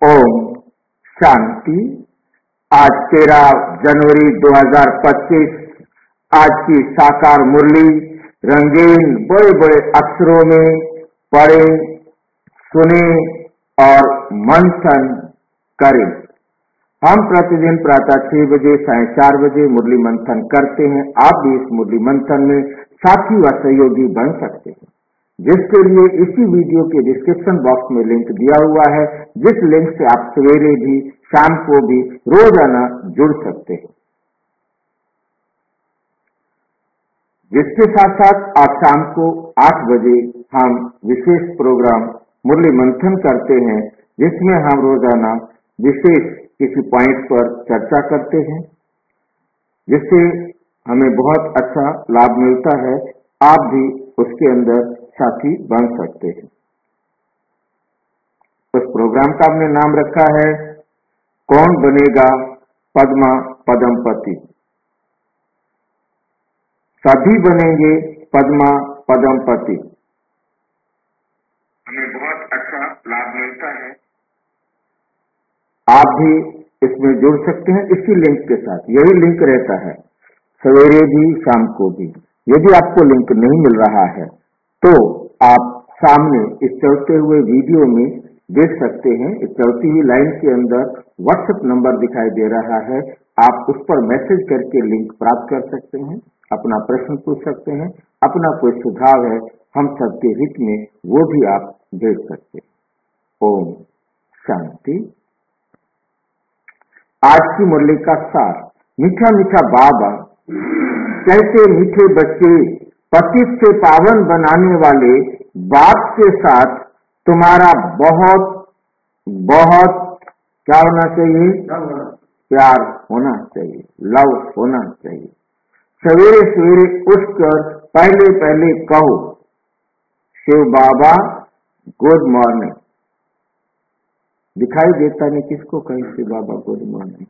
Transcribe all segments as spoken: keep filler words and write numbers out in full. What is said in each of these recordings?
ओम शांति। आज तेरह जनवरी दो हज़ार पच्चीस। आज की साकार मुरली रंगीन बड़े बड़े अक्षरों में पढ़े, सुने और मंथन करें। हम प्रतिदिन प्रातः छह बजे साढ़े चार बजे मुरली मंथन करते हैं। आप भी इस मुरली मंथन में साथी व सहयोगी बन सकते हैं, जिसके लिए इसी वीडियो के डिस्क्रिप्शन बॉक्स में लिंक दिया हुआ है, जिस लिंक से आप सवेरे भी शाम को भी रोजाना जुड़ सकते हैं। जिसके साथ साथ आज शाम को आठ बजे हम विशेष प्रोग्राम मुरली मंथन करते हैं, जिसमें हम रोजाना विशेष किसी पॉइंट पर चर्चा करते हैं, जिससे हमें बहुत अच्छा लाभ मिलता है। आप भी उसके अंदर साथी बन सकते हैं। उस प्रोग्राम का हमने नाम रखा है, कौन बनेगा पद्मा पदमपति। सभी बनेंगे पद्मा पदमपति। हमें बहुत अच्छा लाभ मिलता है। आप भी इसमें जुड़ सकते हैं इसी लिंक के साथ। यही लिंक रहता है सवेरे भी शाम को भी। यदि आपको लिंक नहीं मिल रहा है तो आप सामने इस चलते हुए वीडियो में देख सकते हैं। इस चलती हुई लाइन के अंदर व्हाट्सएप नंबर दिखाई दे रहा है। आप उस पर मैसेज करके लिंक प्राप्त कर सकते हैं, अपना प्रश्न पूछ सकते हैं, अपना कोई सुझाव है हम सबके हित में, वो भी आप भेज सकते हैं। ओम शांति। आज की मुरली का सार, मीठा मीठा बाबा कैसे मीठे बच्चे पतित से पावन बनाने वाले बाप के साथ तुम्हारा बहुत बहुत क्या होना चाहिए? प्यार होना चाहिए, लव होना चाहिए। सवेरे सवेरे उठकर पहले पहले कहो, शिव बाबा गुड मॉर्निंग। दिखाई देता नहीं किसको कहीं शिव बाबा गुड मॉर्निंग।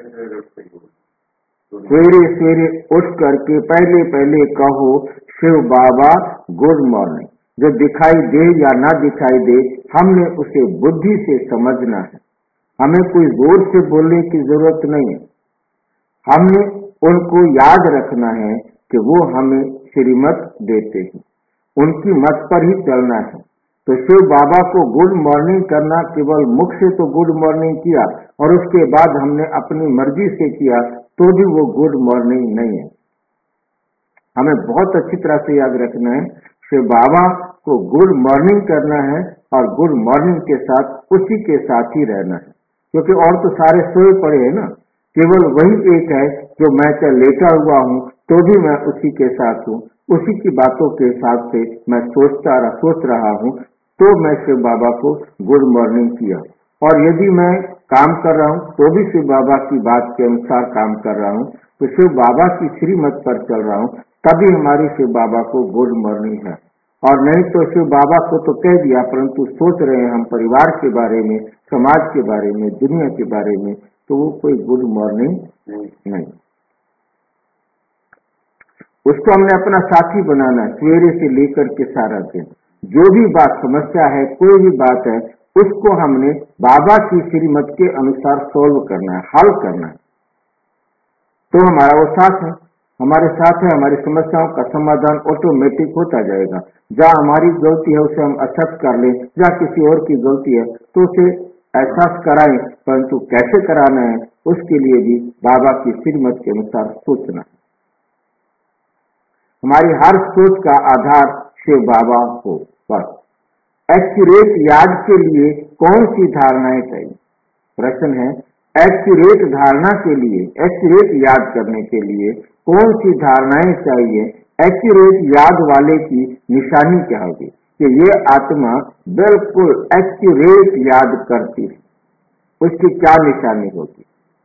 सवेरे सवेरे उठ करके पहले पहले कहो, शिव बाबा गुड मॉर्निंग। जो दिखाई दे या ना दिखाई दे, हमने उसे बुद्धि से समझना है। हमें कोई जोर से बोलने की जरूरत नहीं है। हमने उनको याद रखना है कि वो हमें श्रीमत देते हैं, उनकी मत पर ही चलना है। तो शिव बाबा को गुड मॉर्निंग करना, केवल मुख से तो गुड मॉर्निंग किया और उसके बाद हमने अपनी मर्जी से किया तो भी वो गुड मॉर्निंग नहीं है। हमें बहुत अच्छी तरह से याद रखना है, शिव बाबा को गुड मॉर्निंग करना है और गुड मॉर्निंग के साथ उसी के साथ ही रहना है, क्योंकि और तो सारे सोए पड़े हैं ना। केवल वही एक है जो मैं चाहे लेटा हुआ हूँ तो भी मैं उसी के साथ हूँ, उसी की बातों के हिसाब से मैं सोचता रहा सोच रहा हूँ, तो मैं शिव बाबा को गुड मॉर्निंग किया। और यदि मैं काम कर रहा हूँ तो भी शिव बाबा की बात के अनुसार काम कर रहा हूँ, तो शिव बाबा की श्रीमत पर चल रहा हूँ, तभी हमारी शिव बाबा को गुड मॉर्निंग है। और नहीं तो शिव बाबा को तो कह दिया, परंतु सोच रहे हैं हम परिवार के बारे में, समाज के बारे में, दुनिया के बारे में, तो वो कोई गुड मॉर्निंग नहीं। उसको हमने अपना साथी बनाना है सवेरे से लेकर के सारा दिन। जो भी बात समस्या है, कोई भी बात है, उसको हमने बाबा की श्रीमत के अनुसार सोल्व करना है, हल करना है। तो हमारा वो साथ है, हमारे साथ है, हमारी समस्याओं का समाधान ऑटोमेटिक होता जाएगा। जहाँ हमारी गलती है उसे हम एक्सेप्ट कर लें, जहाँ किसी और की गलती है तो उसे एहसास कराएं, परंतु कैसे कराना है उसके लिए भी बाबा की श्रीमत के अनुसार सोचना है। हमारी हर सोच का आधार शिव बाबा हो। बस एक्यूरेट याद के लिए कौन सी धारणाएं चाहिए? प्रश्न है, एक्यूरेट धारणा के लिए, एक्यूरेट याद करने के लिए कौन सी धारणाएं चाहिए? एक्यूरेट याद वाले की निशानी क्या होगी कि ये आत्मा बिल्कुल एक्यूरेट याद करती है, उसकी क्या निशानी होगी?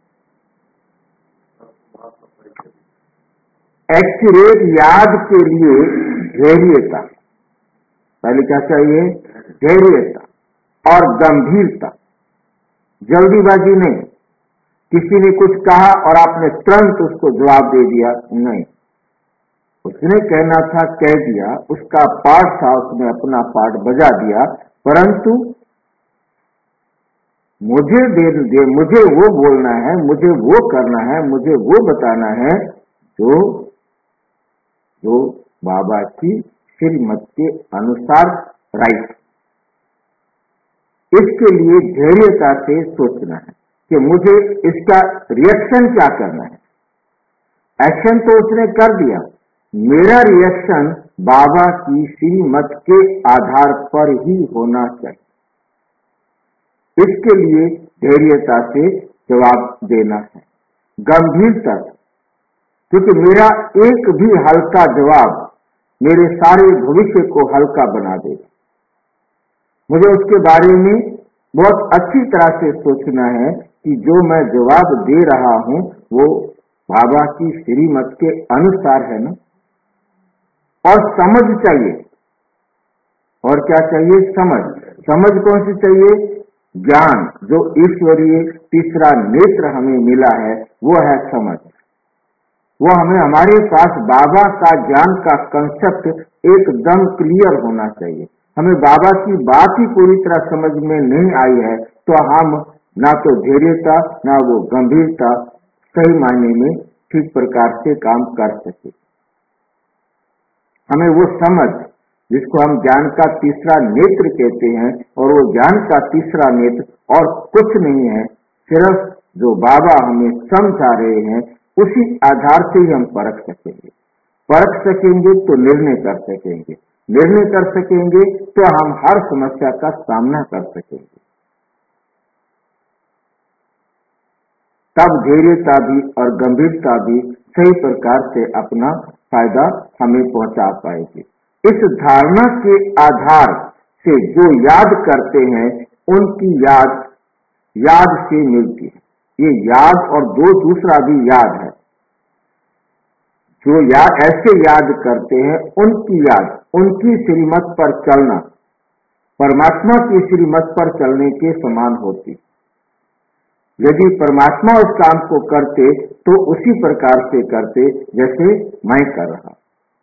एक्यूरेट याद के लिए धैर्यता, पहले क्या चाहिए? धैर्यता और गंभीरता। जल्दीबाजी नहीं, किसी ने कुछ कहा और आपने तुरंत उसको जवाब दे दिया, नहीं। उसने कहना था कह दिया, उसका पार्ट था, उसने अपना पार्ट बजा दिया, परंतु मुझे दे दे, मुझे वो बोलना है, मुझे वो करना है, मुझे वो बताना है जो जो बाबा की श्रीमत के अनुसार राइट। इसके लिए धैर्यता से सोचना है कि मुझे इसका रिएक्शन क्या करना है। एक्शन तो उसने कर दिया, मेरा रिएक्शन बाबा की श्रीमत के आधार पर ही होना चाहिए। इसके लिए धैर्यता से जवाब देना है, गंभीरता, क्योंकि मेरा एक भी हल्का जवाब मेरे सारे भविष्य को हल्का बना देगा। मुझे उसके बारे में बहुत अच्छी तरह से सोचना है कि जो मैं जवाब दे रहा हूं वो बाबा की श्रीमत के अनुसार है ना। और समझ चाहिए, और क्या चाहिए? समझ। समझ कौन सी चाहिए? ज्ञान, जो ईश्वरीय तीसरा नेत्र हमें मिला है वो है समझ। वो हमें, हमारे पास बाबा का ज्ञान का कंसेप्ट एकदम क्लियर होना चाहिए। हमें बाबा की बात ही पूरी तरह समझ में नहीं आई है तो हम ना तो धैर्यता ना वो गंभीरता सही मायने में ठीक प्रकार से काम कर सके। हमें वो समझ, जिसको हम ज्ञान का तीसरा नेत्र कहते हैं, और वो ज्ञान का तीसरा नेत्र और कुछ नहीं है, सिर्फ जो बाबा हमें समझा रहे हैं उसी आधार से ही हम परख सकेंगे। परख सकेंगे तो निर्णय कर सकेंगे, निर्णय कर सकेंगे तो हम हर समस्या का सामना कर सकेंगे। तब धैर्यता भी और गंभीरता भी सही प्रकार से अपना फायदा हमें पहुंचा पाएगी। इस धारणा के आधार से जो याद करते हैं उनकी याद याद से मिलती है। ये याद और दो दूसरा भी याद है। जो याद ऐसे याद करते हैं उनकी याद, उनकी श्रीमत पर चलना परमात्मा की श्रीमत पर चलने के समान होती। यदि परमात्मा उस काम को करते तो उसी प्रकार से करते जैसे मैं कर रहा,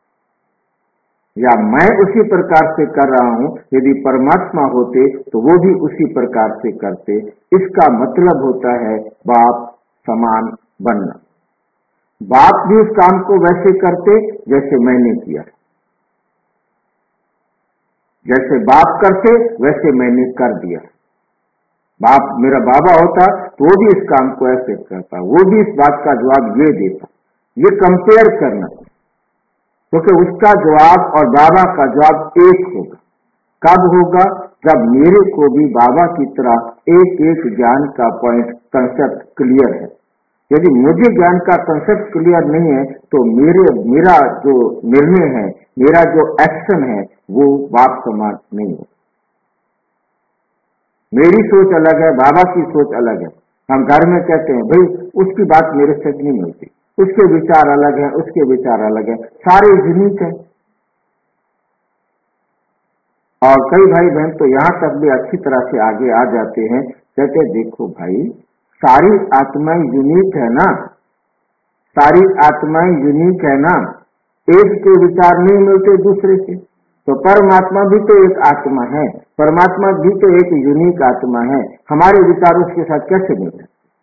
या मैं उसी प्रकार से कर रहा हूं। यदि परमात्मा होते तो वो भी उसी प्रकार से करते। इसका मतलब होता है बाप समान बनना। बाप भी उस काम को वैसे करते जैसे मैंने किया, जैसे बाप करते वैसे मैंने कर दिया। बाप मेरा बाबा होता तो वो भी इस काम को ऐसे करता, वो भी इस बात का जवाब ये देता। ये कंपेयर करना, क्योंकि तो उसका जवाब और बाबा का जवाब एक होगा। कब होगा? जब मेरे को भी बाबा की तरह एक एक ज्ञान का पॉइंट कंसेप्ट क्लियर है। यदि मुझे ज्ञान का कंसेप्ट क्लियर नहीं है तो मेरे मेरा जो निर्णय है, मेरा जो एक्शन है वो बाप समान नहीं हो। मेरी सोच अलग है, बाबा की सोच अलग है। हम घर में कहते हैं भाई उसकी बात मेरे से नहीं मिलती, उसके विचार अलग है, उसके विचार अलग है, सारे यूनिक है। और कई भाई बहन तो यहाँ तक भी अच्छी तरह से आगे आ जाते हैं, कहते देखो भाई सारी आत्माएं यूनिक है ना, सारी आत्माएं यूनिक है ना, एक के विचार नहीं मिलते दूसरे से। तो परमात्मा भी तो एक आत्मा है, परमात्मा भी तो एक यूनिक आत्मा है, हमारे विचार उसके साथ कैसे मिलते?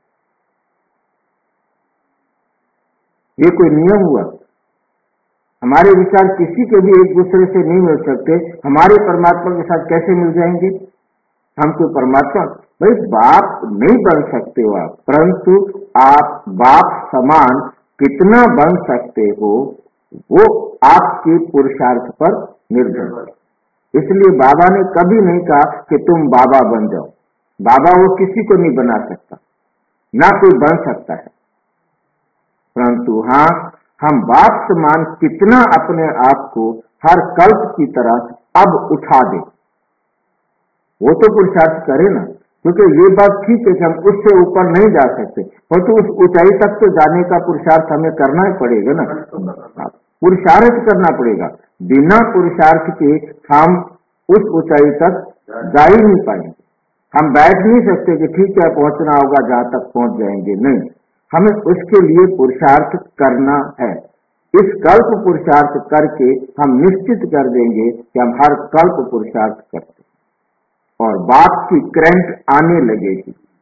ये कोई नियम हुआ? हमारे विचार किसी के भी एक दूसरे से नहीं मिल सकते, हमारे परमात्मा के साथ कैसे मिल जाएंगे? हम तो परमात्मा, भाई बाप नहीं बन सकते हो आप, परंतु आप बाप समान कितना बन सकते हो वो आपके पुरुषार्थ पर निर्भर है। इसलिए बाबा ने कभी नहीं कहा कि तुम बाबा बन जाओ। बाबा वो किसी को नहीं बना सकता, ना कोई बन सकता है, परंतु हाँ हम बाप समान कितना अपने आप को हर कल्प की तरह अब उठा दे, वो तो पुरुषार्थ करे ना। क्योंकि ये बात ठीक है कि हम उससे ऊपर नहीं जा सकते, और तो उस ऊंचाई तक तो जाने का पुरुषार्थ हमें करना ही पड़ेगा ना, पुरुषार्थ करना पड़ेगा। बिना पुरुषार्थ के हम उस ऊंचाई तक जा ही नहीं पाएंगे। हम बैठ नहीं सकते कि ठीक है पहुंचना होगा जहां तक पहुंच जाएंगे, नहीं, हमें उसके लिए पुरुषार्थ करना है। इस कल्प पुरुषार्थ करके हम निश्चित कर देंगे कि हम हर कल्प पुरुषार्थ करते, और बाप की करंट आने लगेगी।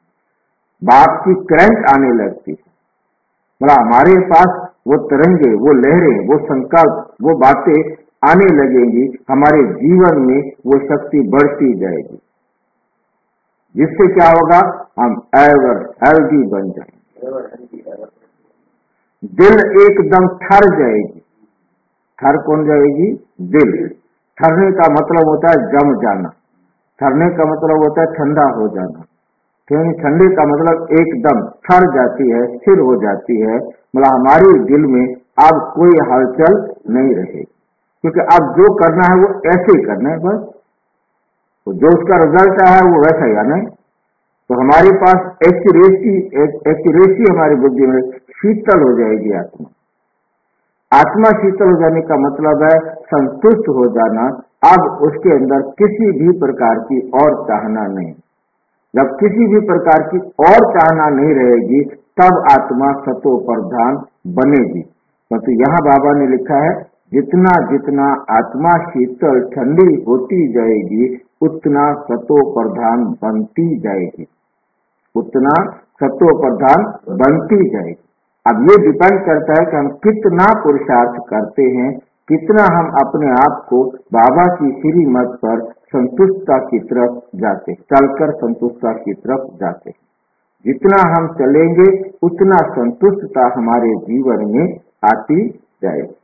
बाप की करंट आने लगती है। मतलब हमारे पास वो तरंगे, वो लहरें, वो संकल्प, वो बातें आने लगेंगी, हमारे जीवन में वो शक्ति बढ़ती जाएगी, जिससे क्या होगा, हम एवर हेल्दी बन जाएंगे। दिल एकदम ठर जाएगी। ठर कौन जाएगी? दिल। ठरने का मतलब होता है जम जाना, ठरने का मतलब होता है ठंडा हो जाना। ठंडे का मतलब एकदम ठर जाती है, स्थिर हो जाती है। मतलब हमारे दिल में अब कोई हलचल नहीं रहेगी, क्योंकि अब जो करना है वो ऐसे ही करना है, बस तो जो उसका रिजल्ट आया है वो वैसा ही आना है। तो हमारे पास एक्यूरेसी एक्यूरेसी हमारी बुद्धि में शीतल हो जाएगी आत्मा। आत्मा शीतल हो जाने का मतलब है संतुष्ट हो जाना। अब उसके अंदर किसी भी प्रकार की और चाहना नहीं। जब किसी भी प्रकार की और चाहना नहीं रहेगी, तब आत्मा सतो प्रधान बनेगी। परंतु तो यहाँ बाबा ने लिखा है, जितना जितना आत्मा शीतल ठंडी होती जाएगी, उतना सतो प्रधान बनती जाएगी, उतना सतो प्रधान बनती जाएगी। अब ये डिपेंड करता है कि हम कितना पुरुषार्थ करते हैं, कितना हम अपने आप को बाबा की श्रीमत पर संतुष्टता की तरफ जाते, चलकर संतुष्टता की तरफ जाते। जितना हम चलेंगे उतना संतुष्टता हमारे जीवन में आती जाएगी।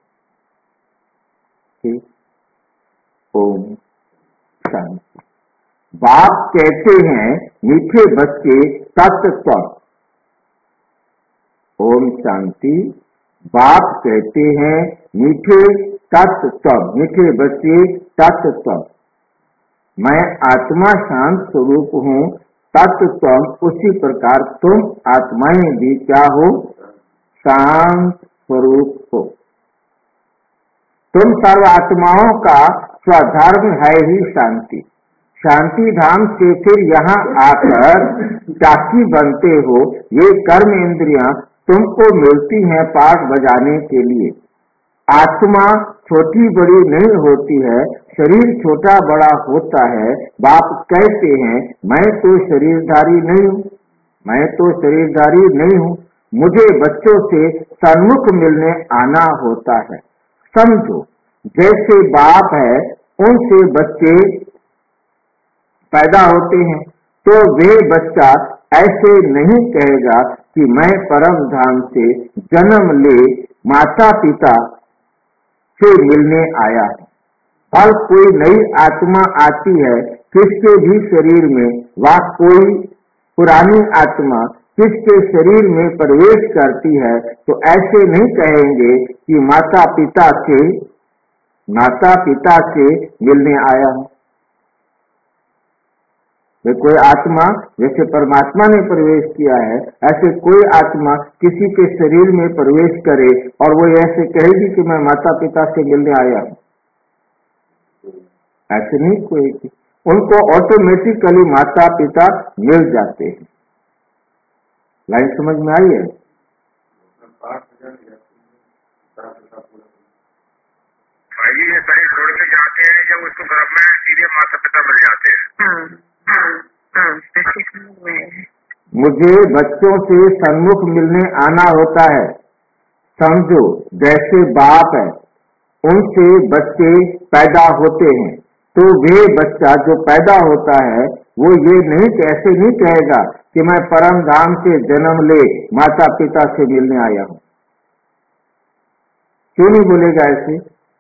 ठीक। ओम शांति। बाप कहते हैं मीठे बच्चे तत्व। ओम शांति। बाप कहते हैं मीठे तत्व, मीठे बच्चे तत्व। मैं आत्मा शांत स्वरूप हूँ, तत्व उसी प्रकार तुम आत्माएं भी क्या हो? शांत स्वरूप हो। तुम सर्व आत्माओं का स्वधर्म है ही शांति। शांति धाम से फिर यहाँ आकर चाकी बनते हो। ये कर्म इंद्रियां तुमको मिलती हैं पाठ बजाने के लिए। आत्मा छोटी बड़ी नहीं होती है, शरीर छोटा बड़ा होता है। बाप कहते हैं मैं तो शरीरधारी नहीं हूँ, मैं तो शरीरधारी नहीं हूँ, मुझे बच्चों से सन्मुख मिलने आना होता है। समझो, जैसे बाप है उनसे बच्चे पैदा होते हैं, तो वे बच्चा ऐसे नहीं कहेगा कि मैं परम धाम से जन्म ले माता पिता से मिलने आया हूँ। और कोई नई आत्मा आती है किसके भी शरीर में, वह कोई पुरानी आत्मा किसके शरीर में प्रवेश करती है, तो ऐसे नहीं कहेंगे कि माता पिता से माता पिता से मिलने आया हूँ। वे कोई आत्मा जैसे परमात्मा ने प्रवेश किया है, ऐसे कोई आत्मा किसी के शरीर में प्रवेश करे और वो ऐसे कहेगी कि मैं माता पिता से मिलने आया हूँ, ऐसे नहीं कहेगी। उनको ऑटोमेटिकली माता पिता मिल जाते हैं। लाइन समझ में आई है? भाई ये शरीर छोड़ के जाते हैं, जब उसको घर में सीधे माता पिता मिल जाते हैं। मुझे बच्चों से सन्मुख मिलने आना होता है। समझो, जैसे बाप है उनसे बच्चे पैदा होते हैं, तो वे बच्चा जो पैदा होता है वो ये नहीं कैसे नहीं कहेगा कि मैं परम धाम से जन्म ले माता पिता से मिलने आया हूँ। क्यों नहीं बोलेगा ऐसे?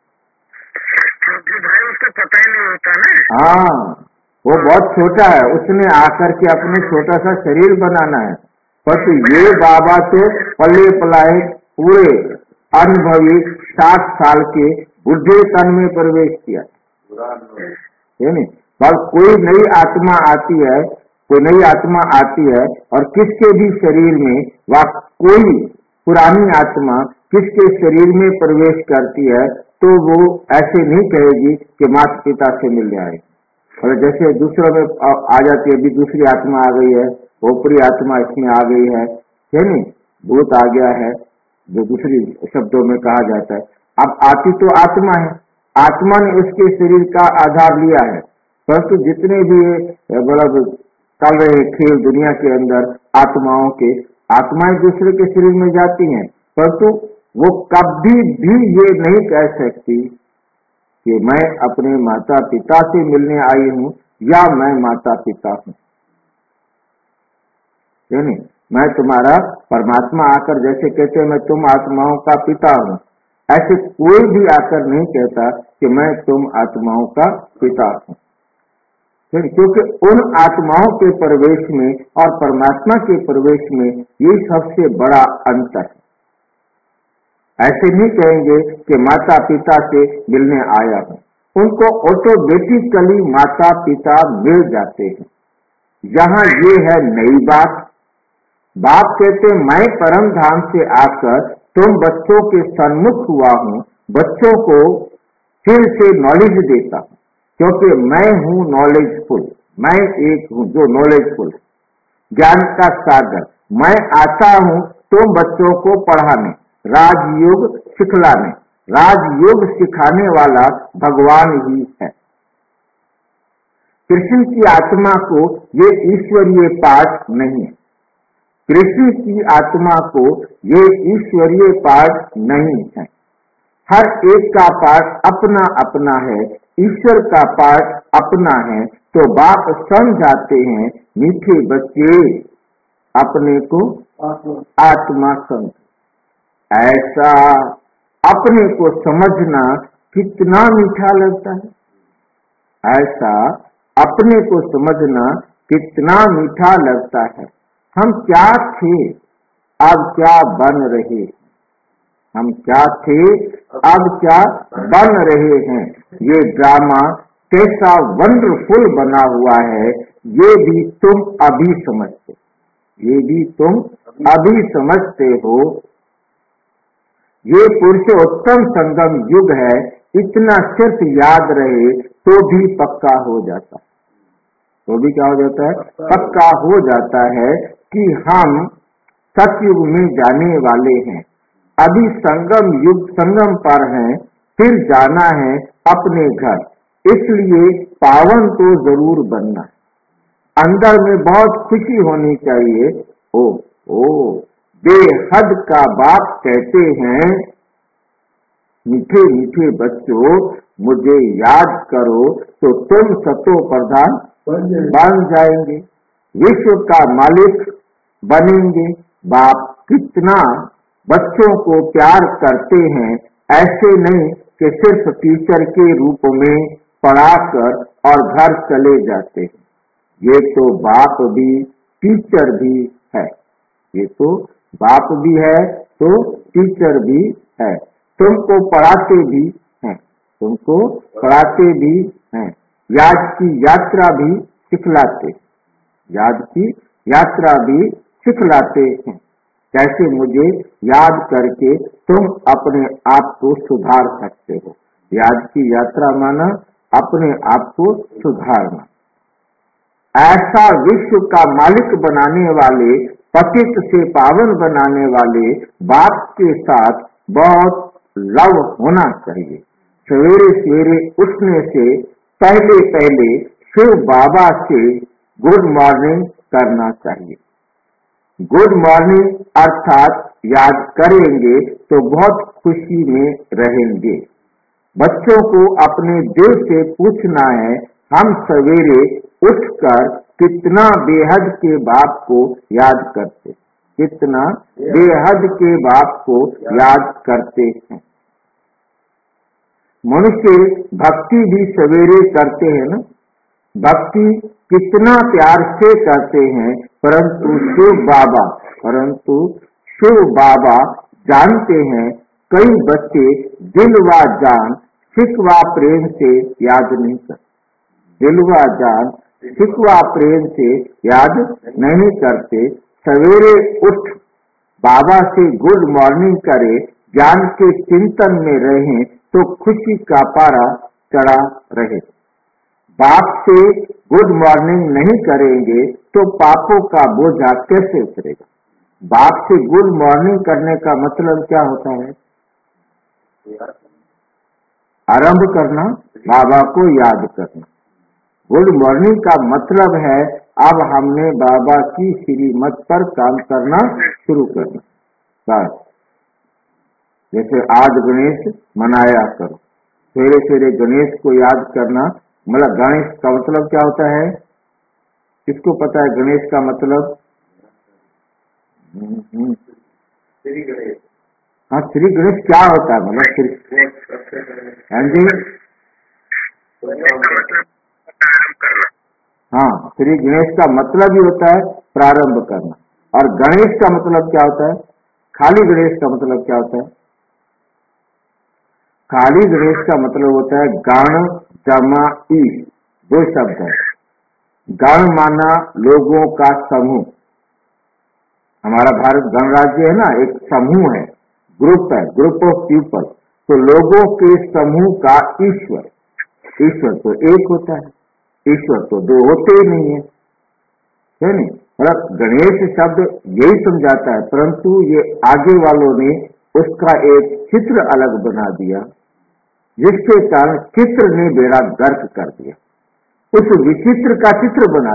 भाई उसको पता ही नहीं होता ना। हाँ, वो बहुत छोटा है, उसने आकर के अपने छोटा सा शरीर बनाना है। पर तो ये बाबा तो पले पलाए पूरे अनुभवी साठ साल के बुढ़े तन में प्रवेश किया है नहीं। पर कोई नई आत्मा आती है, कोई नई आत्मा आती है और किसके भी शरीर में वह कोई पुरानी आत्मा किसके शरीर में प्रवेश करती है, तो वो ऐसे नहीं कहेगी कि माता पिता से मिलने आए। और जैसे दूसरों में आ जाती है, अभी दूसरी आत्मा आ गई है, ऊपरी आत्मा इसमें आ गई है, है नहीं, भूत आ गया है, जो दूसरी शब्दों में कहा जाता है। अब आती तो आत्मा है, आत्मा ने उसके शरीर का आधार लिया है, परंतु जितने भी मतलब चल रहे खेल दुनिया के अंदर आत्माओं के, आत्माएं दूसरे के शरीर में जाती हैं, परंतु वो कभी भी ये नहीं कह सकती कि मैं अपने माता पिता से मिलने आई हूं या मैं माता पिता हूं। यानी मैं तुम्हारा, परमात्मा आकर जैसे कहते हैं मैं तुम आत्माओं का पिता हूं, ऐसे कोई भी आकर नहीं कहता कि मैं तुम आत्माओं का पिता हूं, क्योंकि उन आत्माओं के प्रवेश में और परमात्मा के प्रवेश में ये सबसे बड़ा अंतर है। ऐसे नहीं कहेंगे कि माता पिता से मिलने आया हूं, उनको ऑटोमेटिकली माता पिता मिल जाते हैं। यहाँ ये है नई बात। बाप कहते मैं परम धाम से आकर तुम बच्चों के सन्मुख हुआ हूं, बच्चों को फिर से नॉलेज देता हूं, क्योंकि मैं हूं नॉलेजफुल, मैं एक हूं जो नॉलेजफुल है, ज्ञान का सागर। मैं आता हूं तुम बच्चों को पढ़ाने, राजयोग सिखलाने। राजयोग सिखाने वाला भगवान ही है। कृष्ण की आत्मा को ये ईश्वरीय पाठ नहीं है, कृष्ण की आत्मा को ये ईश्वरीय पाठ नहीं है। हर एक का पाठ अपना अपना है, ईश्वर का पाठ अपना है। तो बाप समझाते हैं मीठे बच्चे अपने को आत्मा समझ। ऐसा अपने को समझना कितना मीठा लगता है, ऐसा अपने को समझना कितना मीठा लगता है। हम क्या थे अब क्या बन रहे, हम क्या थे अब क्या बन रहे हैं। ये ड्रामा कैसा वंडरफुल बना हुआ है, ये भी तुम अभी समझते, ये भी तुम अभी समझते हो। ये पुरुषोत्तम संगम युग है, इतना सिर्फ याद रहे तो भी पक्का हो जाता है, तो भी क्या हो जाता है, पक्का हो जाता है कि हम सतयुग में जाने वाले हैं। अभी संगम युग, संगम पर हैं, फिर जाना है अपने घर, इसलिए पावन तो जरूर बनना है। अंदर में बहुत खुशी होनी चाहिए। ओ ओ बेहद का बाप कहते हैं मीठे मीठे बच्चों मुझे याद करो तो तुम सतो प्रधान बन जाएंगे, विश्व का मालिक बनेंगे। बाप कितना बच्चों को प्यार करते हैं, ऐसे नहीं कि सिर्फ टीचर के रूप में पढ़ाकर और घर चले जाते हैं। ये तो बाप भी टीचर भी है, ये तो बाप भी है तो टीचर भी है। तुमको पढ़ाते भी हैं, तुमको पढ़ाते भी हैं, याद की यात्रा भी सिखलाते, याद की यात्रा भी सिखलाते हैं। कैसे मुझे याद करके तुम अपने आप को सुधार सकते हो। याद की यात्रा माना अपने आप को सुधारना। ऐसा विश्व का मालिक बनाने वाले, पतित से पावन बनाने वाले बाप के साथ बहुत लव होना चाहिए। सवेरे सवेरे उठने से पहले पहले शिव बाबा से गुड मॉर्निंग करना चाहिए। गुड मॉर्निंग अर्थात याद करेंगे तो बहुत खुशी में रहेंगे। बच्चों को अपने दिल से पूछना है, हम सवेरे उठकर कितना बेहद के बाप को याद करते, कितना बेहद के बाप को याद करते हैं। मनुष्य भक्ति भी सवेरे करते हैं ना, भक्ति कितना प्यार से करते हैं, परंतु शिव बाबा परंतु शिव बाबा जानते हैं कई बच्चे दिल व जान सिकवा प्रेम से याद नहीं करते, दिल व जान सिकवा प्रेम से याद नहीं करते। सवेरे उठ बाबा से गुड मॉर्निंग करे, ज्ञान के चिंतन में रहें तो खुशी का पारा चढ़ा रहे। बाप से गुड मॉर्निंग नहीं करेंगे तो पापों का बोझा कैसे उतरेगा। बाप से गुड मॉर्निंग करने का मतलब क्या होता है, आरंभ करना, बाबा को याद करना। गुड मॉर्निंग का मतलब है अब हमने बाबा की श्रीमत पर काम करना शुरू करना। बस जैसे आज गणेश मनाया करो, सवेरे सवेरे गणेश को याद करना। मतलब गणेश का मतलब क्या होता है, किसको पता है गणेश का मतलब? श्री गणेश। हाँ, श्री गणेश क्या होता है? मतलब श्री हाँ जी, हाँ, श्री गणेश का मतलब ही होता है प्रारंभ करना। और गणेश का मतलब क्या होता है? खाली गणेश का मतलब क्या होता है? खाली गणेश का मतलब होता है गण जमा ईश, दो शब्द है। गण माना लोगों का समूह, हमारा भारत गणराज्य है ना, एक समूह है, ग्रुप है, ग्रुप ऑफ पीपल। तो लोगों के समूह का ईश्वर, ईश्वर तो एक होता है, ईश्वर तो दो होते ही नहीं है, है नहीं? मतलब गणेश शब्द यही समझाता है, परंतु ये आगे वालों ने उसका एक चित्र अलग बना दिया, जिसके कारण चित्र ने बेड़ा गर्क कर दिया, उस विचित्र का चित्र बना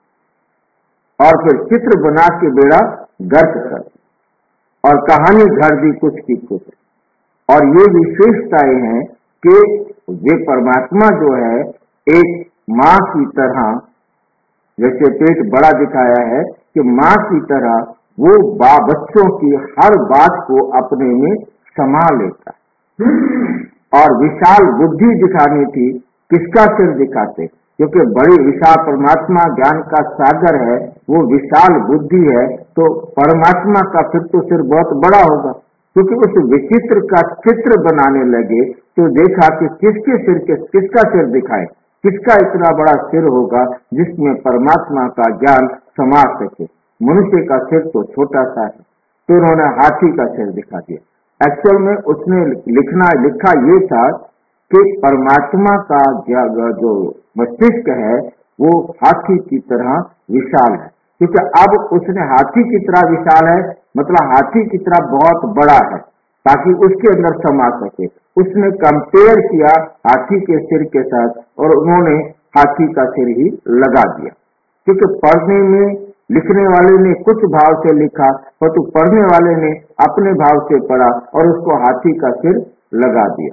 दिया और फिर चित्र बना के बेड़ा गर्क कर दिया और कहानी घर दी कुछ की कुछ। और ये विशेषताएं हैं कि ये परमात्मा जो है एक माँ की तरह, जैसे पेट बड़ा दिखाया है कि माँ की तरह वो बा बच्चों की हर बात को अपने में समा लेता है। और विशाल बुद्धि दिखानी थी, किसका सिर दिखाते? क्योंकि बड़ी विशाल परमात्मा ज्ञान का सागर है, वो विशाल बुद्धि है, तो परमात्मा का फिर तो सिर बहुत बड़ा होगा। क्योंकि उस विचित्र का चित्र बनाने लगे तो देखा कि किसके सिर के किसका सिर दिखाए, किसका इतना बड़ा सिर होगा जिसमें परमात्मा का ज्ञान समा सके। मनुष्य का सिर तो छोटा सा है, तो उन्होंने हाथी का सिर दिखा दिया। एक्चुअल में उसने लिखना लिखा ये था कि परमात्मा का जो मस्तिष्क है वो हाथी की तरह विशाल है, क्योंकि अब उसने हाथी की तरह विशाल है, मतलब हाथी की तरह बहुत बड़ा है, ताकि उसके अंदर समा सके। उसने कंपेयर किया हाथी के सिर के साथ और उन्होंने हाथी का सिर ही लगा दिया। क्योंकि पढ़ने में लिखने वाले ने कुछ भाव से लिखा, परंतु पढ़ने वाले ने अपने भाव से पढ़ा और उसको हाथी का सिर लगा दिया।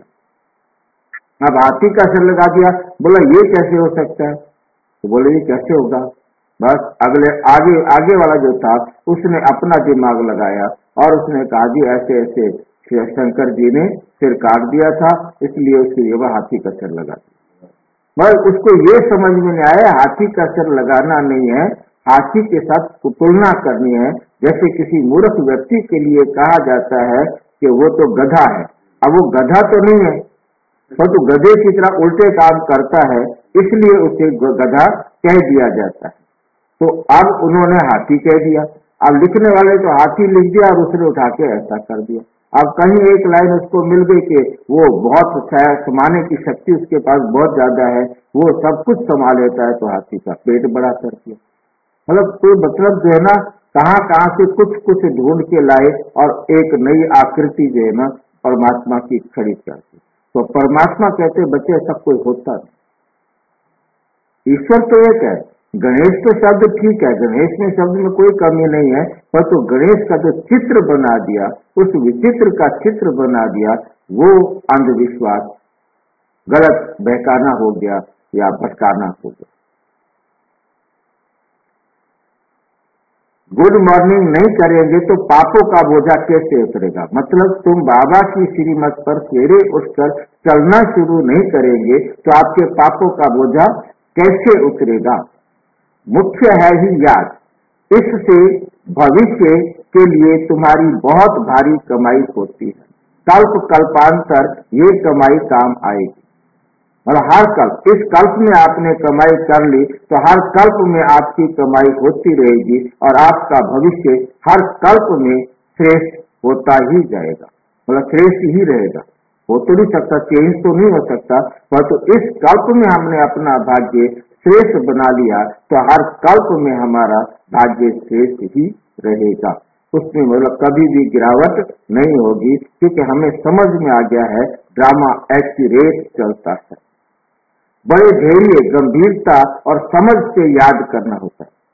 अब हाथी का सिर लगा दिया, बोला ये कैसे हो सकता है? तो बोले ये कैसे होगा? बस अगले आगे आगे वाला जो था उसने अपना दिमाग लगाया और उसने कहा जी ऐसे ऐसे शंकर जी ने सिर काट दिया था, इसलिए उसके लिए वह हाथी का सिर लगा दिया। मगर उसको ये समझ में नहीं आया हाथी का सिर लगाना नहीं है, हाथी के साथ तुलना करनी है। जैसे किसी मूर्ख व्यक्ति के लिए कहा जाता है कि वो तो गधा है, अब वो गधा तो नहीं है, परंतु तो गधे की तरह उल्टे काम करता है, इसलिए उसे गधा कह दिया जाता है। तो अब उन्होंने हाथी कह दिया। अब लिखने वाले तो हाथी लिख दिया और उसने उठा के ऐसा कर दिया। अब कहीं एक लाइन उसको मिल गई कि वो बहुत समाने की शक्ति उसके पास बहुत ज्यादा है, वो सब कुछ संभाल लेता है, तो हाथी का पेट बड़ा कर दिया। मतलब कोई मतलब जो है ना, कहाँ कहाँ से कुछ कुछ ढूंढ के लाए और एक नई आकृति जो है ना परमात्मा की खड़ी कर दी। तो परमात्मा कहते बच्चे सब कोई होता नहीं, ईश्वर तो एक है। गणेश तो शब्द ठीक है, गणेश में शब्द में कोई कमी नहीं है, पर तो गणेश का जो चित्र बना दिया, उस विचित्र का चित्र बना दिया, वो अंधविश्वास गलत बहकाना हो गया या भटकाना हो गया। गुड मॉर्निंग नहीं करेंगे तो पापों का बोझा कैसे उतरेगा? मतलब तुम बाबा की श्रीमत पर सवेरे उठकर चलना शुरू नहीं करेंगे तो आपके पापों का बोझा कैसे उतरेगा? मुख्य है ही याद, इससे भविष्य के लिए तुम्हारी बहुत भारी कमाई होती है। कल्प कल्पांतर ये कमाई काम आएगी। और हर कल्प, इस कल्प में आपने कमाई कर ली तो हर कल्प में आपकी कमाई होती रहेगी और आपका भविष्य हर कल्प में श्रेष्ठ होता ही जाएगा, मतलब श्रेष्ठ ही रहेगा। हो तो नहीं सकता, चेंज तो नहीं हो सकता, परंतु तो इस कल्प में हमने अपना भाग्य श्रेष्ठ बना लिया तो हर कल्प में हमारा भाग्य श्रेष्ठ ही रहेगा, उसमें मतलब कभी भी गिरावट नहीं होगी, क्योंकि हमें समझ में आ गया है ड्रामा एक्यूरेट चलता है। बड़े धैर्य, गंभीरता और समझ से याद करना होता है।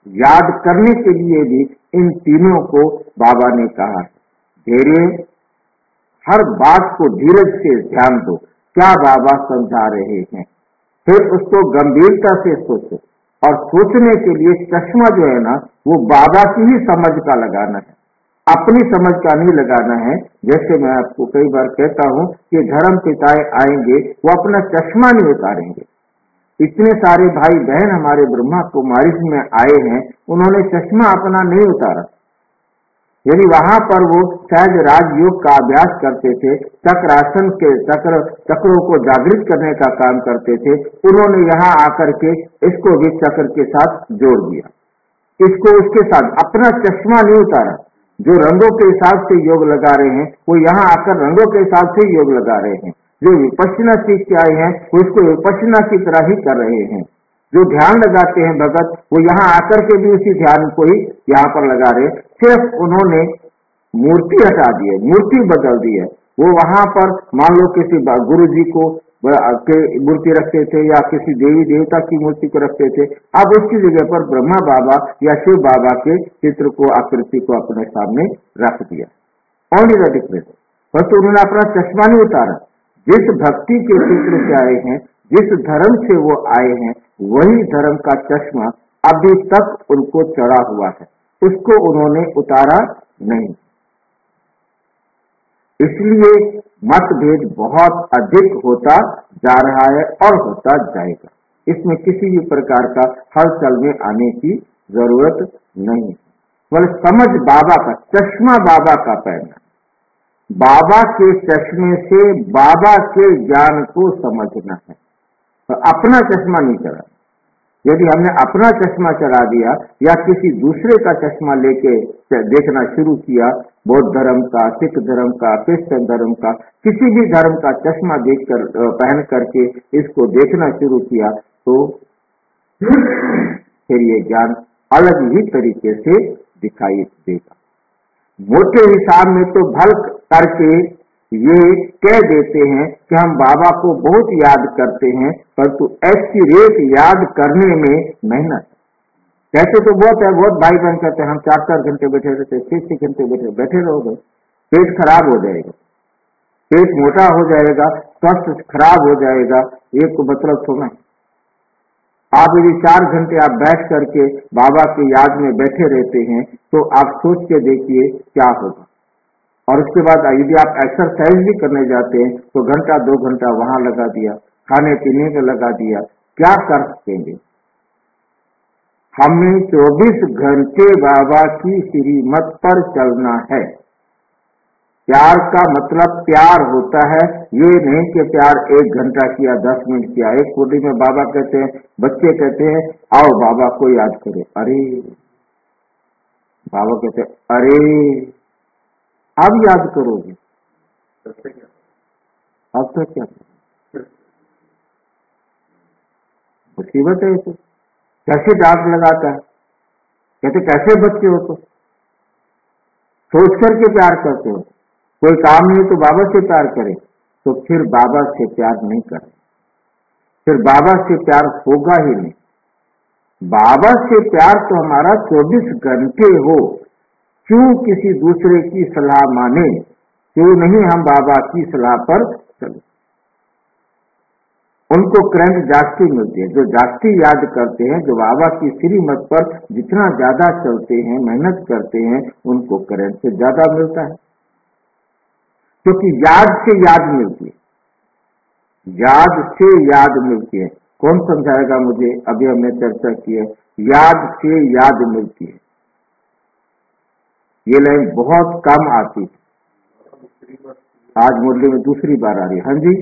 याद करने के लिए भी इन तीनों को बाबा ने कहा है। धैर्य, हर बात को धीरज से ध्यान दो, क्या बाबा समझा रहे हैं, फिर उसको गंभीरता से सोचो। और सोचने के लिए चश्मा जो है ना, वो बाबा की ही समझ का लगाना है, अपनी समझ का नहीं लगाना है। जैसे मैं आपको कई बार कहता हूँ कि धर्म पिताएं आएंगे, वो अपना चश्मा नहीं उतारेंगे। इतने सारे भाई बहन हमारे ब्रह्मा कुमारी में आए हैं, उन्होंने चश्मा अपना नहीं उतारा। यदि वहां पर वो सहज राजयोग का अभ्यास करते थे, चक्रासन के चक्र चक्रों को जागृत करने का काम करते थे, उन्होंने यहाँ आकर के इसको भी चक्र के साथ जोड़ दिया, इसको उसके साथ अपना चश्मा नहीं उतारा। जो रंगों के हिसाब से योग लगा रहे हैं, वो यहाँ आकर रंगों के हिसाब से योग लगा रहे हैं। जो विपश्यना सीख के आए हैं, वो इसको विपश्यना की तरह ही कर रहे हैं। जो ध्यान लगाते हैं भगत, वो यहाँ आकर के भी उसी ध्यान को ही यहाँ पर लगा रहे। सिर्फ उन्होंने मूर्ति हटा दी है, मूर्ति बदल दी है। वो वहां पर मान लो किसी गुरु जी को के मूर्ति रखते थे या किसी देवी देवता की मूर्ति को रखते थे, अब उसकी जगह पर ब्रह्मा बाबा या शिव बाबा के चित्र को, आकृति को अपने सामने रख दिया। ओनली द डिफरेंस, परंतु उन्होंने अपना चश्मा नहीं उतारा। जिस भक्ति के चित्र से आए हैं, जिस धर्म से वो आए हैं, वही धर्म का चश्मा अभी तक उनको चढ़ा हुआ है, उसको उन्होंने उतारा नहीं। इसलिए मतभेद बहुत अधिक होता जा रहा है और होता जाएगा। इसमें किसी भी प्रकार का हलचल में आने की जरूरत नहीं। बल्कि समझ बाबा का, चश्मा बाबा का पहनना, बाबा के चश्मे से बाबा के ज्ञान को समझना है, तो अपना चश्मा नहीं चढ़ा। यदि हमने अपना चश्मा चढ़ा दिया या किसी दूसरे का चश्मा लेके देखना शुरू किया, बौद्ध धर्म का, सिख धर्म का, क्रिश्चियन धर्म का, किसी भी धर्म का चश्मा देखकर पहन करके इसको देखना शुरू किया, तो फिर ये ज्ञान अलग ही तरीके से दिखाई देगा। मोटे हिसाब में तो भल करके ये कह देते हैं कि हम बाबा को बहुत याद करते हैं, परंतु एक्यूरेट याद करने में मेहनत। कैसे तो बहुत है, बहुत भाई बहन कहते हैं हम चार चार घंटे बैठे रहते, छह छह घंटे बैठे बैठे रहोगे, पेट खराब हो जाएगा, पेट मोटा हो जाएगा, स्वास्थ्य खराब हो जाएगा, एक को मतलब थोड़ा। आप यदि चार घंटे आप बैठ करके बाबा की याद में बैठे रहते हैं, तो आप सोच के देखिए क्या होगा। और उसके बाद यदि आप एक्सरसाइज भी करने जाते हैं, तो घंटा दो घंटा वहां लगा दिया, खाने पीने में लगा दिया, क्या कर सकेंगे। हमें चौबीस घंटे बाबा की श्रीमत पर चलना है। प्यार का मतलब प्यार होता है, ये नहीं कि प्यार एक घंटा किया, दस मिनट किया। एक कोडी में बाबा कहते हैं, बच्चे कहते हैं आओ बाबा को याद करो, अरे बाबा कहते हैं अरे अब याद करोगे, अब तक क्या मुसीबत है। इसे कैसे डांट लगाता है, कहते कैसे बच्चे हो, तो सोच करके प्यार करते हो। कोई काम नहीं तो बाबा से प्यार करे, तो फिर बाबा से प्यार नहीं करे, फिर बाबा से प्यार होगा ही नहीं। बाबा से प्यार तो हमारा चौबीस घंटे हो। क्यों किसी दूसरे की सलाह माने, क्यों नहीं हम बाबा की सलाह पर चले। उनको करंट जागती मिलती है, जो जागती याद करते हैं, जो बाबा की श्रीमत पर जितना ज्यादा चलते हैं, मेहनत करते हैं, उनको करंट से ज्यादा मिलता है, क्योंकि याद से याद मिलती है, याद से याद मिलती है। कौन समझाएगा मुझे, अभी हमने चर्चा की है, याद से याद मिलती है। ये लाइन बहुत कम आती है, आज मुरली में दूसरी बार आ रही है। हाँ जी,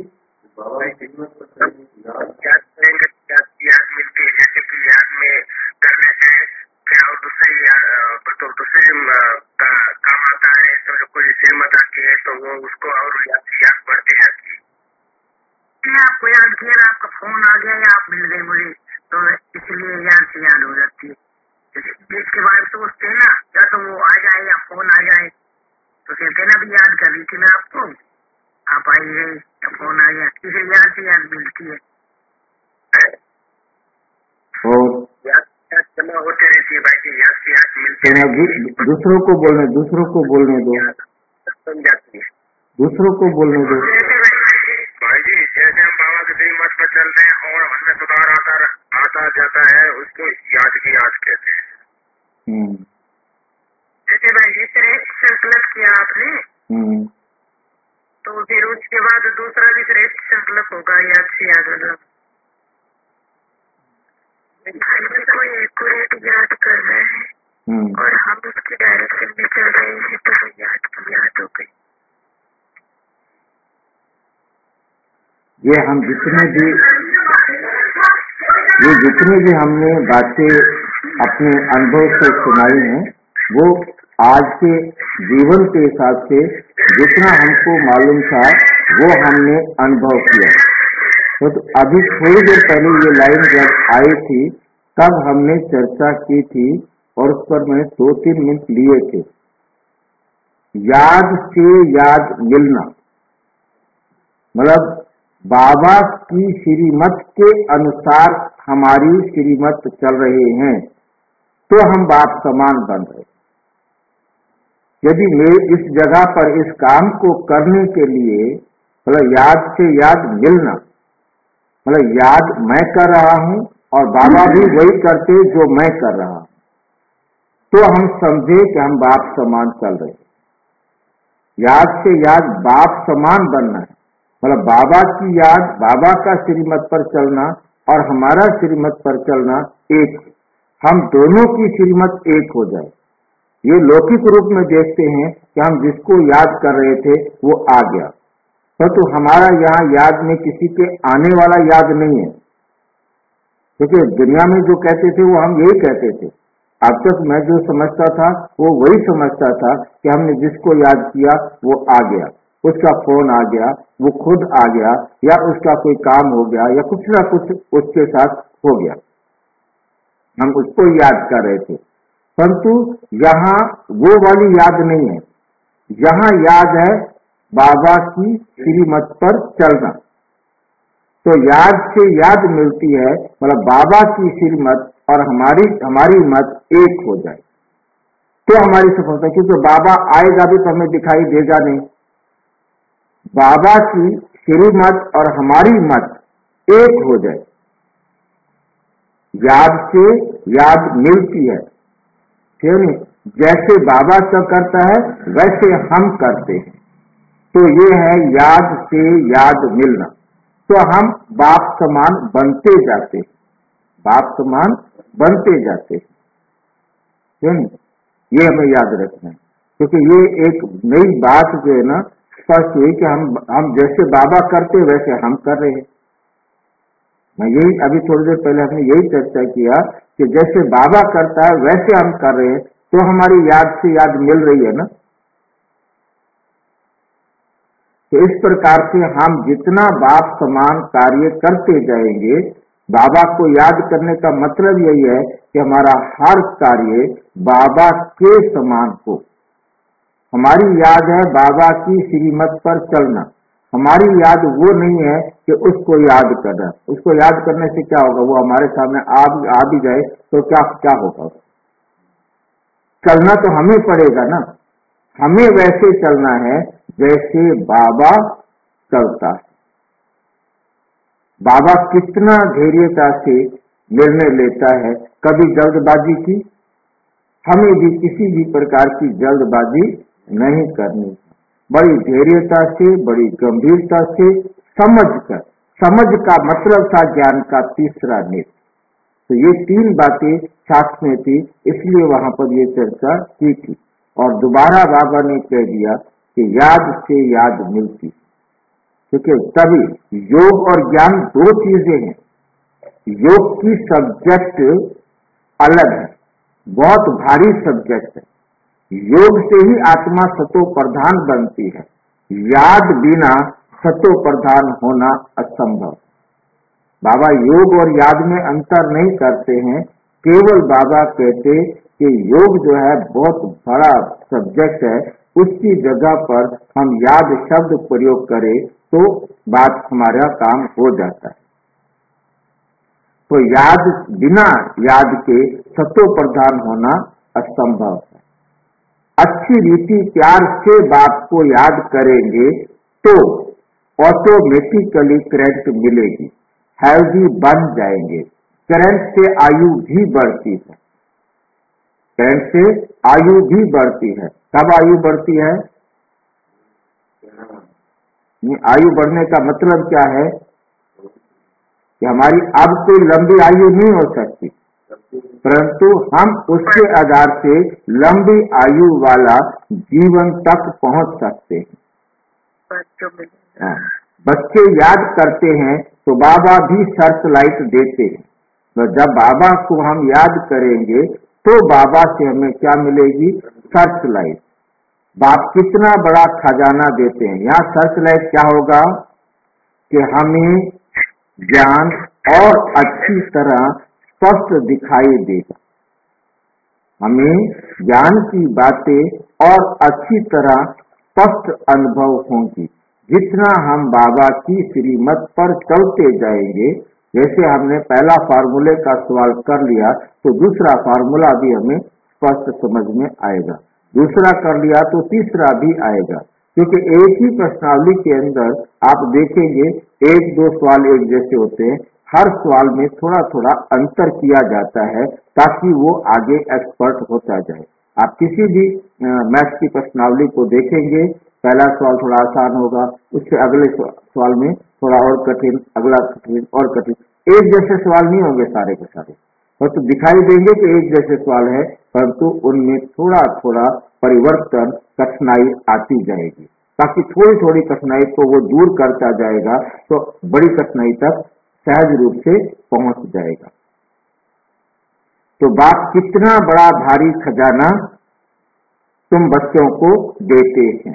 याद मिलती है, जैसे कि याद में करने से फिर और दूसरे तो दूसरे काम आता है, तो कोई श्रीमत आती है तो वो उसको और याद याद बढ़ती जाती है। आपको याद किया, आपका फोन आ गया या आप मिल गए मुझे, तो इसलिए याद से याद हो जाती है। इसके बारे में सोचते हैं ना, या तो वो आ जाए या फोन आ जाए, तो कहते ना भी याद कर रही थी मैं आपको, आप आई गए या फोन आ गया, इसे याद से याद मिलती है। और याद जमा होते रहती है भाई जी, याद से याद मिलती रहती है। दूसरों को बोलने दूसरों को बोलने दो, बन जाती है, दूसरों को बोलने दो भाई जी। जैसे हम बाबा के श्रीमत पर चल रहे हैं और हमें सुधार आता आता जाता है, उसको याद की याद कहते हैं। जैसे भाई जी श्रेष्ठ संकल्प किया आपने, तो फिर उसके बाद दूसरा भी श्रेष्ठ संकल्प होगा, याद से याद। मतलब भाई जी को एक्यूरेट याद करना है और हम उसकी डायरेक्शन में चल रहे हैं, तो वो याद की याद हो गई। ये हम जितने भी ये जितने भी हमने बातें अपने अनुभव से सुनाई हैं, वो आज के जीवन के हिसाब से जितना हमको मालूम था वो हमने अनुभव किया। तो, तो अभी थोड़ी देर पहले ये लाइन जब आई थी तब हमने चर्चा की थी और उस पर मैंने दो तीन मिनट लिए थे। याद से याद मिलना मतलब बाबा की श्रीमत के अनुसार हमारी श्रीमत चल रहे हैं तो हम बाप समान बन रहे। यदि मैं इस जगह पर इस काम को करने के लिए मतलब याद से याद मिलना मतलब याद मैं कर रहा हूं और बाबा भी वही करते जो मैं कर रहा हूं, तो हम समझे कि हम बाप समान चल रहे। याद से याद बाप समान बनना है मतलब बाबा की याद, बाबा का श्रीमत पर चलना और हमारा श्रीमत पर चलना एक, हम दोनों की श्रीमत एक हो जाए। ये लौकिक रूप में देखते हैं कि हम जिसको याद कर रहे थे वो आ गया, परंतु तो हमारा यहाँ याद में किसी के आने वाला याद नहीं है, क्योंकि दुनिया में जो कहते थे वो हम यही कहते थे। अब तक मैं जो समझता था वो वही समझता था कि हमने जिसको याद किया वो आ गया, उसका फोन आ गया, वो खुद आ गया, या उसका कोई काम हो गया या कुछ ना कुछ उसके साथ हो गया, हम उसको याद कर रहे थे। परंतु यहाँ वो वाली याद नहीं है, यहाँ याद है बाबा की श्रीमत पर चलना। तो याद से याद मिलती है मतलब बाबा की श्रीमत और हमारी हमारी मत एक हो जाए तो हमारी सफलता, क्योंकि बाबा आएगा भी तो हमें दिखाई देगा नहीं। बाबा की श्रीमत और हमारी मत एक हो जाए, याद से याद मिलती है, क्यों नहीं? जैसे बाबा सब करता है वैसे हम करते हैं, तो ये है याद से याद मिलना। तो हम बाप समान बनते जाते हैं, बाप समान बनते जाते हैं, क्यों नहीं? ये हमें याद रखना है, क्योंकि ये एक नई बात जो है ना स्पष्ट हुई कि हम हम जैसे बाबा करते वैसे हम कर रहे हैं। मैं यही अभी थोड़ी देर पहले हमने यही चर्चा किया कि जैसे बाबा करता है वैसे हम कर रहे हैं, तो हमारी याद से याद मिल रही है ना। तो इस प्रकार से हम जितना बाप समान कार्य करते जाएंगे, बाबा को याद करने का मतलब यही है कि हमारा हर कार्य बाबा के समान हो। हमारी याद है बाबा की श्रीमत पर चलना, हमारी याद वो नहीं है कि उसको याद करना। उसको याद करने से क्या होगा, वो हमारे सामने आ, आ भी जाए तो क्या क्या होगा? चलना तो हमें पड़ेगा ना, हमें वैसे चलना है जैसे बाबा चलता है। बाबा कितना धैर्यता से निर्णय लेता है, कभी जल्दबाजी की? हमें भी किसी भी प्रकार की जल्दबाजी नहीं करनी, बड़ी धैर्यता से, बड़ी गंभीरता से समझ कर, समझ का मतलब था ज्ञान का तीसरा नेत्र। तो ये तीन बातें साथ में थी, इसलिए वहां पर ये चर्चा की थी। और दोबारा बाबा ने कह दिया कि याद से याद मिलती, क्योंकि तभी योग और ज्ञान दो चीजें हैं। योग की सब्जेक्ट अलग है, बहुत भारी सब्जेक्ट है। योग से ही आत्मा सतो प्रधान बनती है, याद बिना सतो प्रधान होना असंभव। बाबा योग और याद में अंतर नहीं करते हैं, केवल बाबा कहते कि योग जो है बहुत बड़ा सब्जेक्ट है, उसकी जगह पर हम याद शब्द प्रयोग करें तो बात हमारा काम हो जाता है। तो याद बिना याद के सतो प्रधान होना असंभव है। अच्छी रीति प्यार से बाप को याद करेंगे तो ऑटोमेटिकली करंट मिलेगी, हेल्दी बन जाएंगे। करंट से आयु भी बढ़ती है, करंट से आयु भी बढ़ती है। कब आयु बढ़ती है? आयु बढ़ने का मतलब क्या है कि हमारी अब कोई लंबी आयु नहीं हो सकती, परंतु हम उसके आधार से लंबी आयु वाला जीवन तक पहुंच सकते हैं। हाँ, बच्चे याद करते हैं तो बाबा भी सर्च लाइट देते हैं। तो जब बाबा को हम याद करेंगे तो बाबा से हमें क्या मिलेगी? Search light. बाप कितना बड़ा खजाना देते हैं। यहाँ सर्च लाइट क्या होगा कि हमें ज्ञान और अच्छी तरह स्पष्ट दिखाई देगा, हमें ज्ञान की बातें और अच्छी तरह स्पष्ट अनुभव होंगी। जितना हम बाबा की श्रीमत पर चलते जाएंगे, जैसे हमने पहला फार्मूले का सवाल कर लिया तो दूसरा फार्मूला भी हमें स्पष्ट समझ में आएगा, दूसरा कर लिया तो तीसरा भी आएगा। क्योंकि एक ही प्रश्नावली के अंदर आप देखेंगे एक दो सवाल एक जैसे होते हैं, हर सवाल में थोड़ा थोड़ा अंतर किया जाता है ताकि वो आगे एक्सपर्ट होता जाए। आप किसी भी मैथ्स की प्रश्नावली को देखेंगे, पहला सवाल थोड़ा आसान होगा, उससे अगले सवाल में थोड़ा और कठिन, अगला कठिन और कठिन। एक जैसे सवाल नहीं होंगे सारे के सारे, और तो दिखाई देंगे कि एक जैसे सवाल है, परंतु उनमें थोड़ा थोड़ा परिवर्तन, कठिनाई आती जाएगी। ताकि थोड़ी थोड़ी कठिनाई को वो दूर करता जाएगा तो बड़ी कठिनाई तक सहज रूप से पहुंच जाएगा। तो बाप कितना बड़ा भारी खजाना तुम बच्चों को देते हैं।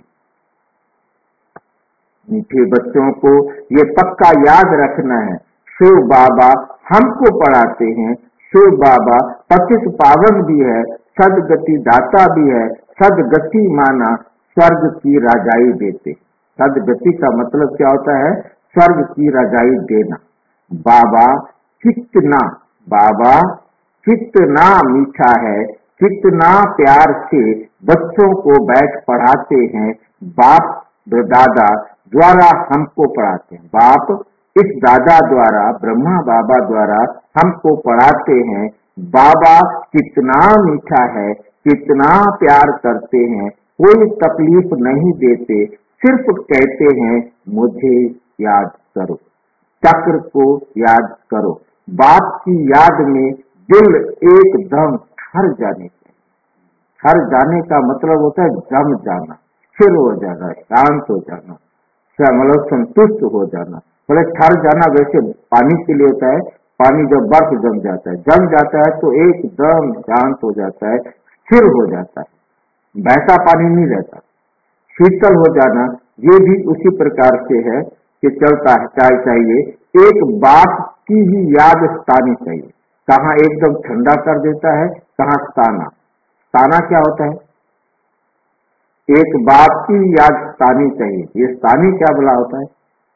मीठे बच्चों को ये पक्का याद रखना है, शिव बाबा हमको पढ़ाते हैं, शिव बाबा पतित पावन भी है, सदगति दाता भी है। सदगति माना स्वर्ग की राजाई देते। सदगति का मतलब क्या होता है? स्वर्ग की राजाई देना। बाबा कितना बाबा कितना मीठा है, कितना प्यार से बच्चों को बैठ पढ़ाते हैं। बाप दादा द्वारा हमको पढ़ाते हैं, बाप इस दादा द्वारा, ब्रह्मा बाबा द्वारा हमको पढ़ाते हैं। बाबा कितना मीठा है, कितना प्यार करते हैं, कोई तकलीफ नहीं देते, सिर्फ कहते हैं मुझे याद करो, चक्र को याद करो। बाप की याद में दिल एकदम ठर जाने चाहिए। ठर जाने का मतलब होता है जम जाना, स्थिर हो जाना, शांत हो जाना, मतलब संतुष्ट हो जाना। बोले ठर जाना वैसे पानी के लिए होता है, पानी जब बर्फ जम जाता है, जम जाता है तो एकदम शांत हो जाता है, स्थिर हो जाता है, बहता पानी नहीं रहता। शीतल हो जाना ये भी उसी प्रकार से है कि चलता है चाय चाहिए। एक बाप की ही याद सतानी चाहिए। कहाँ एकदम ठंडा कर देता है, कहाँ सताना। सताना क्या होता है? एक बाप की याद सतानी चाहिए। ये सतानी क्या बोला होता है?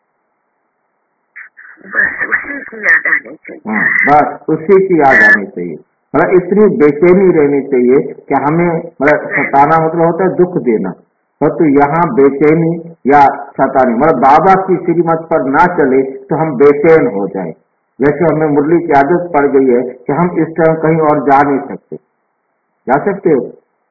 हाँ, बस उसी की याद आनी चाहिए। मतलब इतनी बेचैनी रहनी चाहिए कि हमें, मतलब सताना मतलब होता है दुख देना, तो यहाँ बेचैनी या सतानी मतलब बाबा की श्रीमत पर ना चले तो हम बेचैन हो जाए। जैसे हमें मुरली की आदत पड़ गई है कि हम इस टाइम कहीं और जा नहीं सकते। जा सकते हो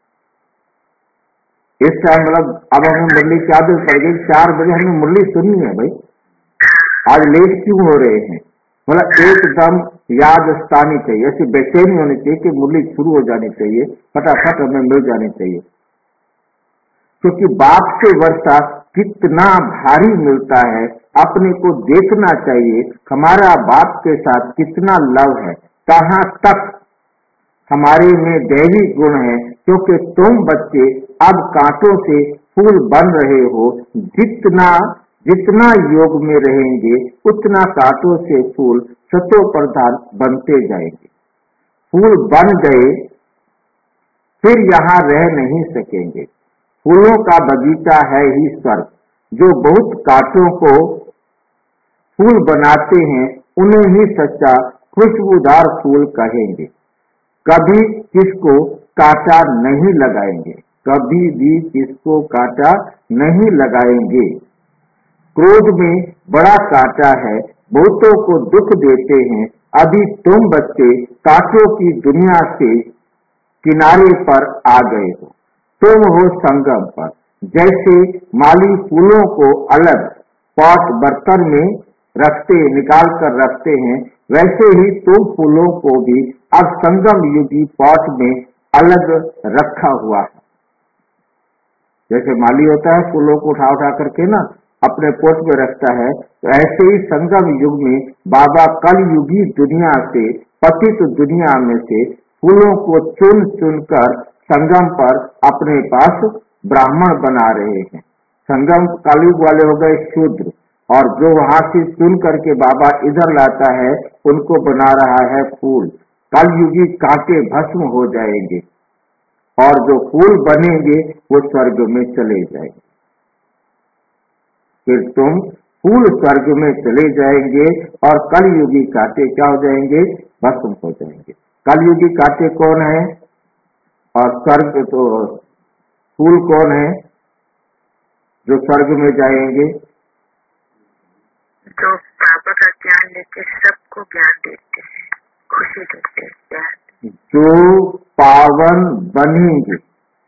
इस टाइम, मतलब अब हमें मुरली की आदत पड़ गई, चार बजे हमें मुरली सुननी है भाई, आज लेट क्यों हो रहे हैं। मतलब एकदम याद सतानी चाहिए, ऐसी बेचैनी होनी चाहिए कि मुरली शुरू हो जानी चाहिए, फटाफट हमें मिल जानी चाहिए। क्योंकि बाप से वर्षा कितना भारी मिलता है, अपने को देखना चाहिए हमारा बाप के साथ कितना लव है, कहाँ तक हमारे में दैवी गुण है। क्योंकि तुम बच्चे अब कांटों से फूल बन रहे हो, जितना जितना योग में रहेंगे उतना कांटों से फूल सतो प्रधान बनते जाएंगे। फूल बन गए फिर यहाँ रह नहीं सकेंगे। फूलों का बगीचा है ही स्वर्ग। जो बहुत कांटों को फूल बनाते हैं उन्हें ही सच्चा खुशबूदार फूल कहेंगे। कभी किसको कांटा नहीं लगाएंगे, कभी भी किसको कांटा नहीं लगाएंगे। क्रोध में बड़ा कांटा है, बहुतों को दुख देते हैं। अभी तुम बच्चे कांटों की दुनिया से किनारे पर आ गए हो, तुम हो संगम पर। जैसे माली फूलों को अलग पॉट बर्तन में रखते निकाल कर रखते हैं, वैसे ही तुम फूलों को भी अब संगम युगी पॉट में अलग रखा हुआ है। जैसे माली होता है फूलों को उठा उठा करके ना अपने पोट में रखता है, तो ऐसे ही संगम युग में बाबा कल युगी दुनिया से, पतित दुनिया में से फूलों को चुन चुन कर संगम पर अपने पास ब्राह्मण बना रहे हैं। संगम कलयुग वाले हो गए शूद्र, और जो वहां से चुन करके बाबा इधर लाता है उनको बना रहा है फूल। कलयुगी कांटे भस्म हो जाएंगे और जो फूल बनेंगे वो स्वर्ग में चले जाएंगे। फिर तुम फूल स्वर्ग में चले जाएंगे और कलयुगी कांटे क्या हो जाएंगे, भस्म हो जाएंगे। कलयुगी कांटे कौन है और स्वर्ग तो फूल कौन है जो स्वर्ग में जाएंगे? जो बाबा का ज्ञान लेते सबको ज्ञान देते हैं, खुशी देते हैं। जो पावन बनेंगे,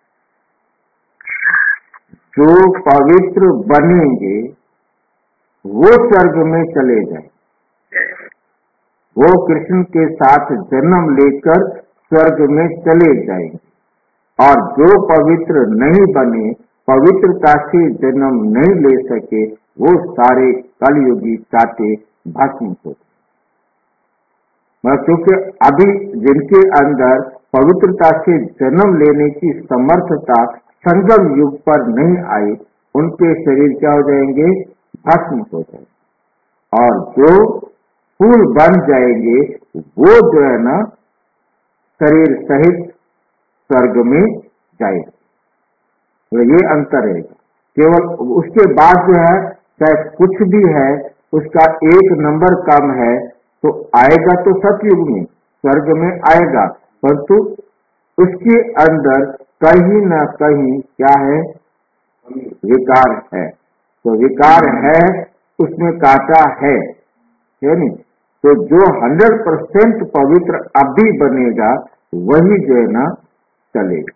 जो पवित्र बनेंगे वो स्वर्ग में चले जाएंगे। वो कृष्ण के साथ जन्म लेकर स्वर्ग में चले जाएंगे। और जो पवित्र नहीं बने, पवित्रता से जन्म नहीं ले सके, वो सारे कलयुगी कांटे भस्म हो। क्योंकि अभी जिनके अंदर पवित्रता से जन्म लेने की समर्थता संगम युग पर नहीं आई, उनके शरीर क्या हो जाएंगे, भस्म हो जाएंगे। और जो फूल बन जाएंगे वो जो है ना शरीर सहित स्वर्ग में जाएगा। तो ये अंतर है। केवल उसके बाद जो है चाहे कुछ भी है उसका एक नंबर कम है तो आएगा तो सतयुग में स्वर्ग में आएगा, परंतु उसके अंदर कहीं न कहीं क्या है, विकार है। तो विकार है, उसमें कांटा है, है नहीं। तो जो हंड्रेड परसेंट पवित्र अभी बनेगा वही जो है ना चलेगा।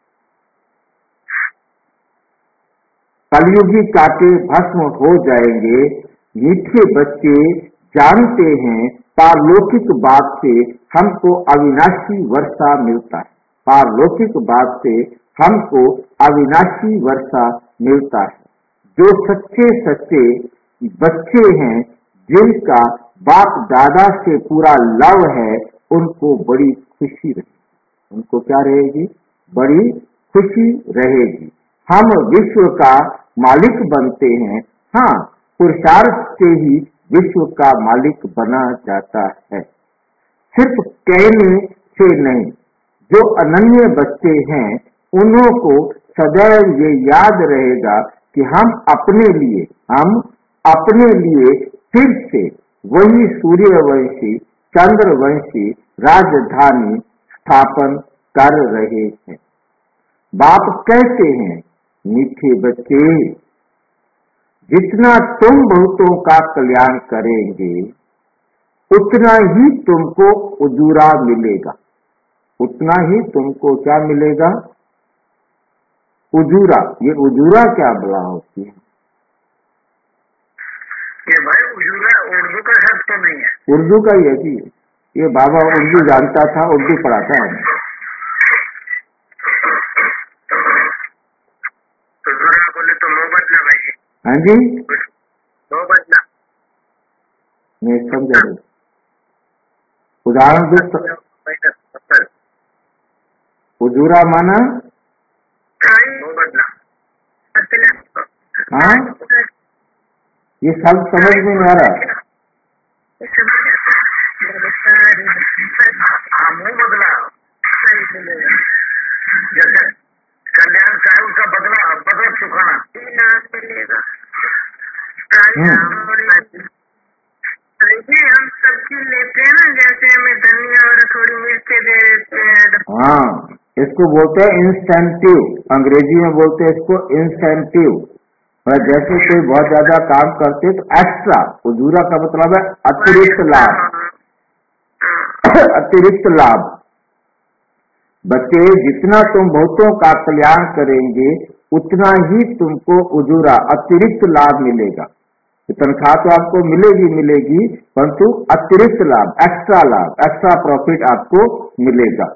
कलयुगी कांटे भस्म हो जाएंगे। मीठे बच्चे जानते हैं पारलौकिक बात से हमको अविनाशी वर्षा मिलता है। पारलौकिक बात से हमको अविनाशी वर्षा मिलता है। जो सच्चे सच्चे बच्चे हैं, जिनका बाप दादा से पूरा लव है, उनको बड़ी खुशी रहेगी। उनको क्या रहेगी, बड़ी खुशी रहेगी। हम विश्व का मालिक बनते हैं। हाँ, पुरुषार्थ से ही विश्व का मालिक बना जाता है, सिर्फ कहने से नहीं। जो अनन्य बच्चे हैं उन्हों को सदैव ये याद रहेगा कि हम अपने लिए हम अपने लिए फिर से वही सूर्यवंशी चंद्रवंशी राजधानी स्थापन कर रहे हैं। बाप कहते हैं, मीठे बच्चे, जितना तुम बहुतों का कल्याण करेंगे उतना ही तुमको उजूरा मिलेगा। उतना ही तुमको क्या मिलेगा, उजूरा। ये उजूरा क्या बला होती है? ये भाई उजूरा उर्दू का शब्द तो नहीं है, उर्दू का ही है जी। ये बाबा उर्दू जानता था, उर्दू पढ़ाता है। उजूरा बोले तो लो बदला भाई। हाँ जी, लो बदला मैं समझा। उदाहरण दो। उजूरा माना बदला। हाँ, ये शब्द समझ में नहीं आ रहा। मुंह बदला, जैसे कल्याण साहब का बदला बदल चुकाना मिलेगा। ये हम सब्जी लेते हैं ना, जैसे हमें धनिया और थोड़ी मिर्ची दे देते हैं। हाँ, इसको बोलते हैं इंसेंटिव, अंग्रेजी में बोलते हैं इसको इंसेंटिव। जैसे कोई बहुत ज्यादा काम करते तो एक्स्ट्रा, उजूरा का मतलब है अतिरिक्त लाभ, अतिरिक्त लाभ। बच्चे, जितना तुम बहुतों का कल्याण करेंगे उतना ही तुमको उजूरा अतिरिक्त लाभ मिलेगा। तनख्वाह तो आपको मिलेगी मिलेगी परंतु अतिरिक्त लाभ, एक्स्ट्रा लाभ, एक्स्ट्रा प्रॉफिट आपको मिलेगा।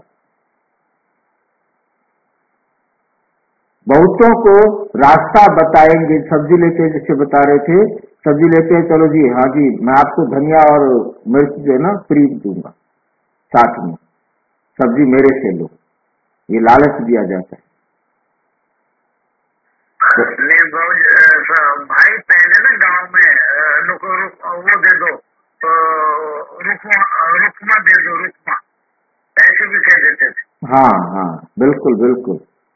बहुतों को रास्ता बताएंगे, सब्जी लेते हैं जैसे बता रहे थे, सब्जी लेते हैं, चलो जी हाँ जी मैं आपको धनिया और मिर्च जो है ना फ्री दूंगा, साथ में सब्जी मेरे से लो, ये लालच दिया जाता है। भाई पहले ना गांव में रुक, रुक, वो दे दो, रुकमा रुकमा दे दो, रुकमा ऐसे भी कह देते थे। हाँ हाँ बिल्कुल बिल्कुल।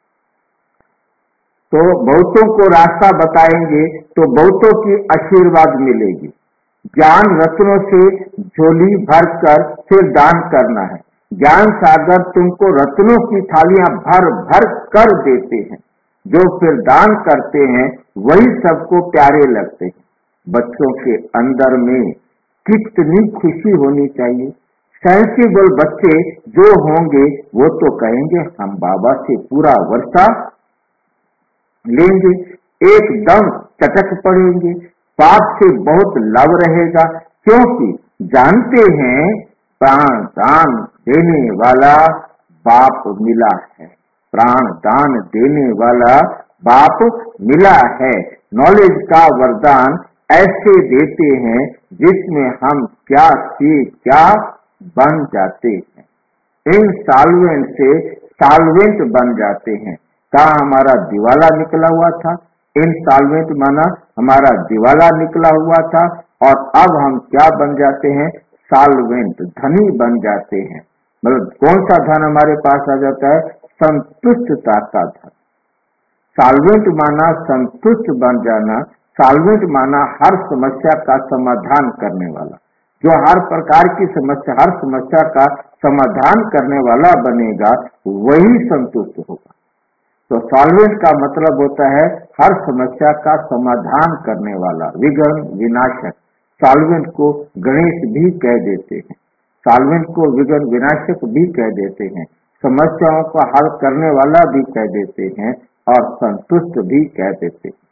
तो बहुतों को रास्ता बताएंगे तो बहुतों की आशीर्वाद मिलेगी। ज्ञान रत्नों से झोली भर कर फिर दान करना है। ज्ञान सागर तुमको रत्नों की थालियां भर भर कर देते हैं, जो फिर दान करते हैं वही सबको प्यारे लगते हैं। बच्चों के अंदर में कितनी खुशी होनी चाहिए। सेंसिबल बच्चे जो होंगे वो तो कहेंगे हम बाबा से पूरा वर्षा लेंगे, एकदम चटक पड़ेंगे, बाप से बहुत लव रहेगा, क्योंकि जानते हैं प्राण दान देने वाला बाप मिला है, प्राण दान देने वाला बाप मिला है। नॉलेज का वरदान ऐसे देते हैं जिसमें हम क्या से क्या बन जाते हैं, इंस्टॉलमेंट से सॉल्वेंट बन जाते हैं। कहा हमारा दिवाला निकला हुआ था, इंस्टॉलमेंट माना हमारा दिवाला निकला हुआ था, और अब हम क्या बन जाते हैं, सॉल्वेंट, धनी बन जाते हैं। मतलब कौन सा धन हमारे पास आ जाता है, संतुष्टता का धन। सॉल्वेंट माना संतुष्ट बन जाना, सॉल्वेंट माना हर समस्या का समाधान करने वाला। जो हर प्रकार की समस्या, हर समस्या का समाधान करने वाला बनेगा वही संतुष्ट होगा। तो सॉल्वेंट का मतलब होता है हर समस्या का समाधान करने वाला, विघ्न विनाशक। सॉल्वेंट को गणेश भी कह देते हैं, सॉल्वेंट को विघ्न विनाशक भी कह देते हैं, समस्याओं को हल करने वाला भी कह देते हैं और संतुष्ट भी कह देते हैं।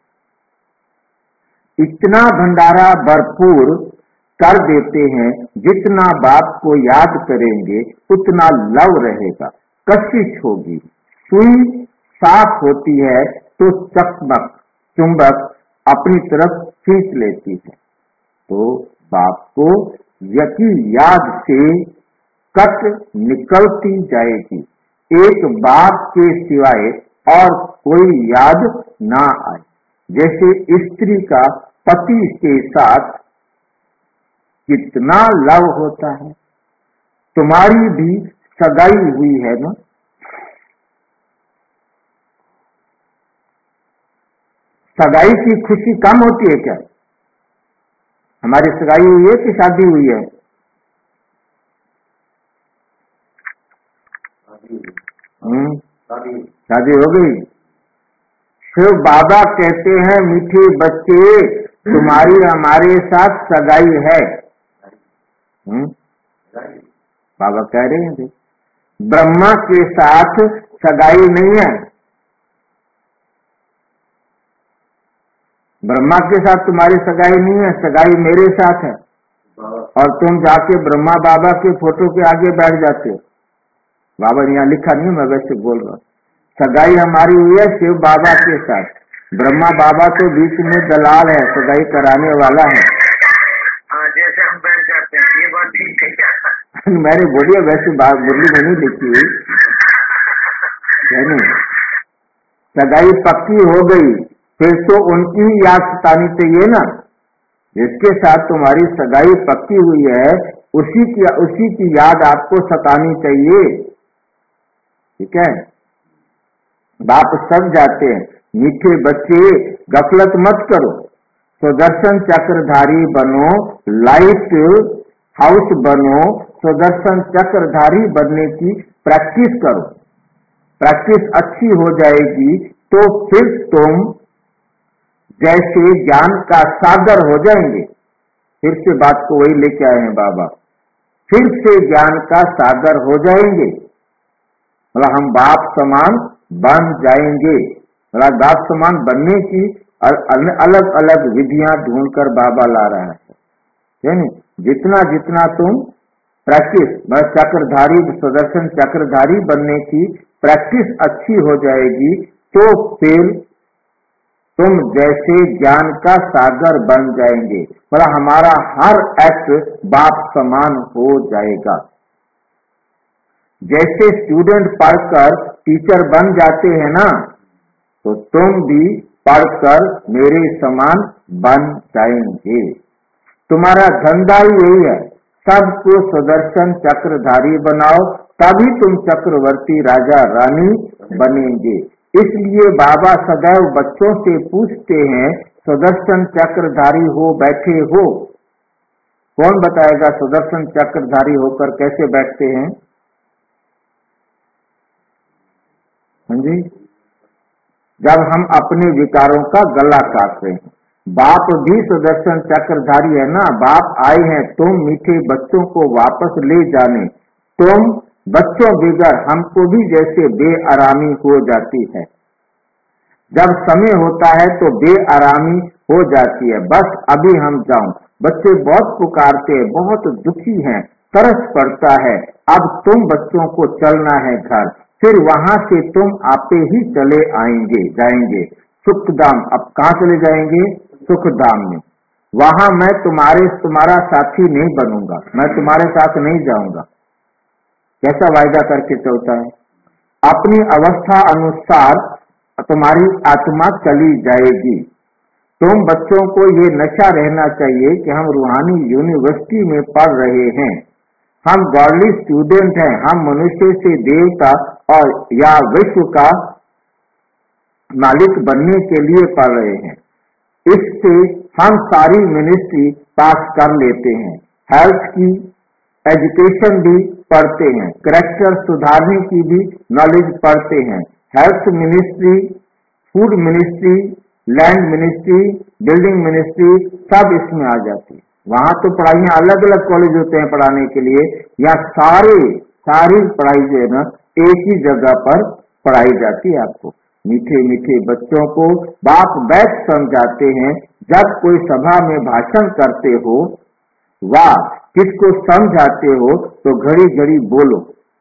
इतना भंडारा भरपूर कर देते हैं, जितना बाप को याद करेंगे उतना लव रहेगा, कशिश होगी। सुई साफ होती है तो चकमक चुंबक अपनी तरफ खींच लेती है। तो बाप को यकी याद से कट निकलती जाएगी, एक बाप के सिवाय और कोई याद ना आए। जैसे स्त्री का पति के साथ कितना लव होता है। तुम्हारी भी सगाई हुई है ना, सगाई की खुशी कम होती है क्या? हमारी सगाई हुई है कि शादी हुई है? हम्म शादी हो गई। शिव बाबा कहते हैं मीठे बच्चे तुम्हारी हमारे साथ सगाई है। हम्म बाबा कह रहे हैं ब्रह्मा के साथ सगाई नहीं है, ब्रह्मा के साथ तुम्हारी सगाई नहीं है, सगाई मेरे साथ है। और तुम जाके ब्रह्मा बाबा के फोटो के आगे बैठ जाते हो। बाबा ने यहाँ लिखा नहीं, मैं वैसे बोल रहा हूँ। सगाई हमारी हुई है शिव बाबा के साथ, ब्रह्मा बाबा तो बीच में दलाल है, सगाई कराने वाला है। जैसे हम बैठ जाते हैं, ये बात ठीक है क्या? मैंने बोलिए वैसे बात मुरली में नहीं लिखी हुई, सगाई पक्की हो गई फिर तो उनकी ही याद सतानी चाहिए ना। जिसके साथ तुम्हारी सगाई पक्की हुई है उसी की उसी की याद आपको सतानी चाहिए, ठीक है। बाप सब जाते हैं मीठे बच्चे गफलत मत करो, सुदर्शन चक्रधारी बनो, लाइट हाउस बनो, सुदर्शन चक्रधारी बनने की प्रैक्टिस करो। प्रैक्टिस अच्छी हो जाएगी तो फिर तुम जैसे ज्ञान का सागर हो जाएंगे। फिर से बात को वही लेके आए हैं बाबा, फिर से ज्ञान का सागर हो जाएंगे, मतलब हम बाप समान बन जाएंगे। मतलब बाप समान बनने की अलग अलग विधियां ढूंढकर बाबा ला रहा है, यानी जितना जितना तुम प्रैक्टिस, मतलब चक्रधारी सुदर्शन चक्रधारी बनने की प्रैक्टिस अच्छी हो जाएगी तो फिर तुम जैसे ज्ञान का सागर बन जाएंगे, मतलब हमारा हर एक्ट बाप समान हो जाएगा। जैसे स्टूडेंट पढ़कर टीचर बन जाते हैं ना, तो तुम भी पढ़कर मेरे समान बन जाएंगे। तुम्हारा धंधा ही यही है, सबको सुदर्शन चक्रधारी बनाओ, तभी तुम चक्रवर्ती राजा रानी बनेंगे। इसलिए बाबा सदैव बच्चों से पूछते हैं, सुदर्शन चक्रधारी हो बैठे हो? कौन बताएगा सुदर्शन चक्रधारी होकर कैसे बैठते हैं? हाँ जी, जब हम अपने विकारों का गला काट रहे हैं। बाप भी सुदर्शन चक्रधारी है ना, बाप आए हैं तुम मीठे बच्चों को वापस ले जाने। तुम बच्चों बिगड़ हमको भी जैसे बेआरामी हो जाती है, जब समय होता है तो बेआरामी हो जाती है, बस अभी हम जाऊं। बच्चे बहुत पुकारते हैं, बहुत दुखी हैं, तरस पड़ता है, अब तुम बच्चों को चलना है घर, फिर वहां से तुम आपे ही चले आएंगे जाएंगे सुखधाम। अब कहाँ चले जाएंगे? सुखधाम में। वहां मैं तुम्हारे तुम्हारा साथी नहीं बनूंगा, मैं तुम्हारे साथ नहीं जाऊंगा। कैसा वायदा करके चलता है? अपनी अवस्था अनुसार तुम्हारी आत्मा चली जाएगी। तुम बच्चों को ये नशा रहना चाहिए कि हम रूहानी यूनिवर्सिटी में पढ़ रहे हैं, हम गॉडली स्टूडेंट हैं, हम मनुष्य से देवता और या विश्व का मालिक बनने के लिए पढ़ रहे हैं। इससे हम सारी मिनिस्ट्री पास कर लेते हैं, हेल्थ की एजुकेशन भी पढ़ते हैं, कैरेक्टर सुधारने की भी नॉलेज पढ़ते हैं, health ministry, food ministry, land ministry, building ministry सब इसमें आ जाती है। वहां तो पढ़ाइयाँ अलग अलग कॉलेज होते हैं पढ़ाने के लिए, या सारे सारी पढ़ाई जो है ना एक ही जगह पर पढ़ाई जाती है। आपको मीठे मीठे बच्चों को बाप बैठ समझाते हैं, जब कोई सभा में भाषण करते हो वाह किसको समझाते हो तो घड़ी घड़ी बोलो,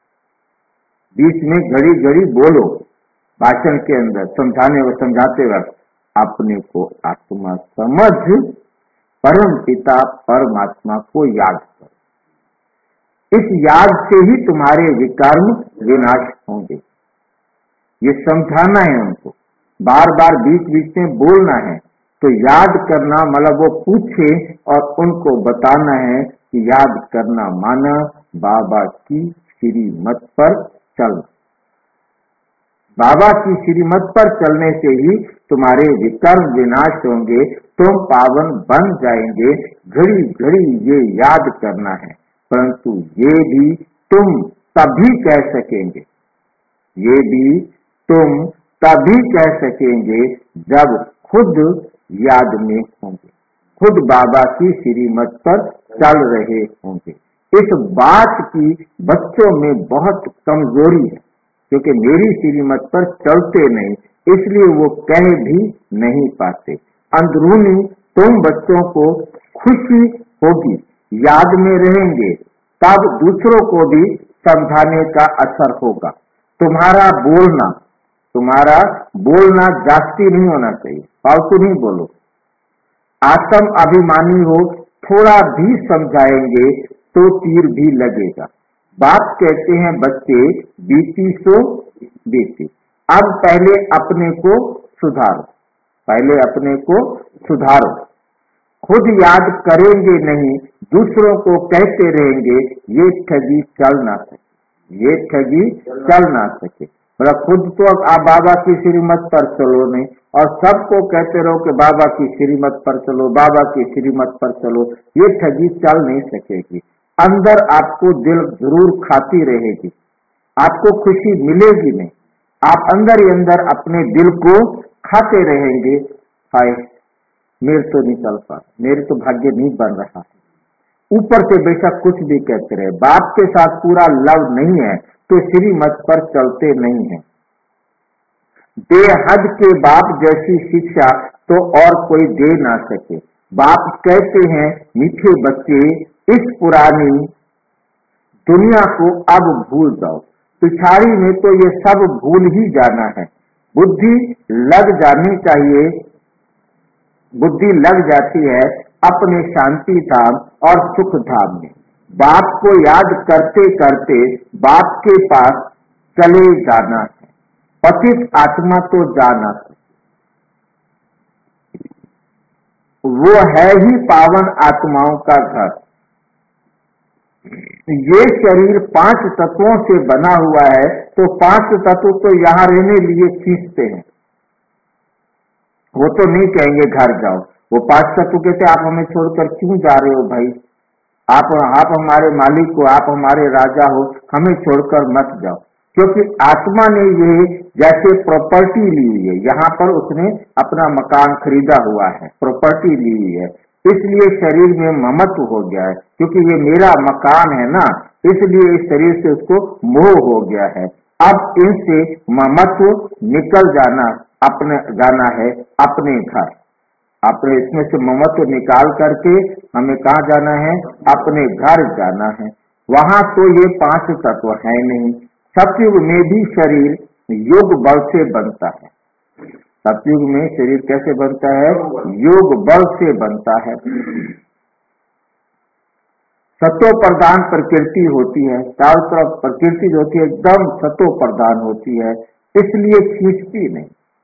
बीच में घड़ी घड़ी बोलो, भाषण के अंदर समझाने व समझाते वक्त अपने को आत्मा समझ परम पिता परमात्मा को याद करो। इस याद से ही तुम्हारे विकर्म विनाश होंगे। ये समझाना है उनको, बार बार बीच बीच में बोलना है, तो याद करना मतलब वो पूछे और उनको बताना है कि याद करना माना बाबा की श्रीमत पर चल। बाबा की श्रीमत पर चलने से ही तुम्हारे विकर्म विनाश होंगे, तुम पावन बन जाएंगे। घड़ी घड़ी ये याद करना है, परंतु ये भी तुम तभी कह सकेंगे, ये भी तुम तभी कह सकेंगे जब खुद याद में होंगे, खुद बाबा की श्रीमत पर चल रहे होंगे। इस बात की बच्चों में बहुत कमजोरी है, क्योंकि मेरी श्रीमत पर चलते नहीं, इसलिए वो कह भी नहीं पाते। अंदरूनी तुम बच्चों को खुशी होगी, याद में रहेंगे, तब दूसरों को भी समझाने का असर होगा। तुम्हारा बोलना तुम्हारा बोलना जास्ती नहीं होना चाहिए, फालतू नहीं बोलो। आत्म अभिमानी हो, थोड़ा भी समझाएंगे तो तीर भी लगेगा। बाप कहते हैं बच्चे बीती सो बीती, अब पहले अपने को सुधारो, पहले अपने को सुधारो। खुद याद करेंगे नहीं, दूसरों को कहते रहेंगे, ये ठगी चल ना सके, ये ठगी चल ना सके। मतलब खुद तो आप बाबा की श्रीमत पर चलो नहीं, और सबको कहते रहो कि बाबा की श्रीमत पर चलो, बाबा की श्रीमत पर चलो, ये ठगी चल नहीं सकेगी। अंदर आपको दिल जरूर खाती रहेगी, आपको खुशी मिलेगी नहीं, आप अंदर ही अंदर अपने दिल को खाते रहेंगे। हाय मेरे तो नहीं चल पा, मेरे तो भाग्य नहीं बन रहा है। ऊपर से बेशक कुछ भी कहते रहे, बाप के साथ पूरा लव नहीं है तो श्रीमत पर चलते नहीं है। बेहद के बाप जैसी शिक्षा तो और कोई दे ना सके। बाप कहते हैं मीठे बच्चे इस पुरानी दुनिया को अब भूल जाओ, पिछाड़ी में तो ये सब भूल ही जाना है। बुद्धि लग जानी चाहिए, बुद्धि लग जाती है अपने शांति धाम और सुख धाम में। बाप को याद करते करते बाप के पास चले जाना है। पतित आत्मा तो जाना है, वो है ही पावन आत्माओं का घर। ये शरीर पांच तत्वों से बना हुआ है, तो पांच तत्व तो यहाँ रहने लिए खींचते हैं, वो तो नहीं कहेंगे घर जाओ। वो पांच तत्व कहते आप हमें छोड़कर क्यों जा रहे हो भाई, आप आप हमारे मालिक हो, आप हमारे राजा हो, हमें छोड़कर मत जाओ। क्योंकि आत्मा ने ये जैसे प्रॉपर्टी ली हुई है, यहाँ पर उसने अपना मकान खरीदा हुआ है, प्रॉपर्टी ली हुई है, इसलिए शरीर में ममत्व हो गया है। क्योंकि ये मेरा मकान है ना, इसलिए इस शरीर से उसको मोह हो गया है। अब इनसे ममत्व निकल जाना, अपने जाना है अपने घर। अपने इसमें से ममत्व निकाल करके हमें कहाँ जाना है, अपने घर जाना है। वहां तो ये पांच तत्व है नहीं। सतयुग में भी शरीर योग बल से बनता है। सतयुग में शरीर कैसे बनता है, योग बल से बनता है। सतो प्रधान प्रकृति होती है, चारों तरफ प्रकृति जो होती है एकदम सतो प्रधान होती है, इसलिए खींचती नहीं,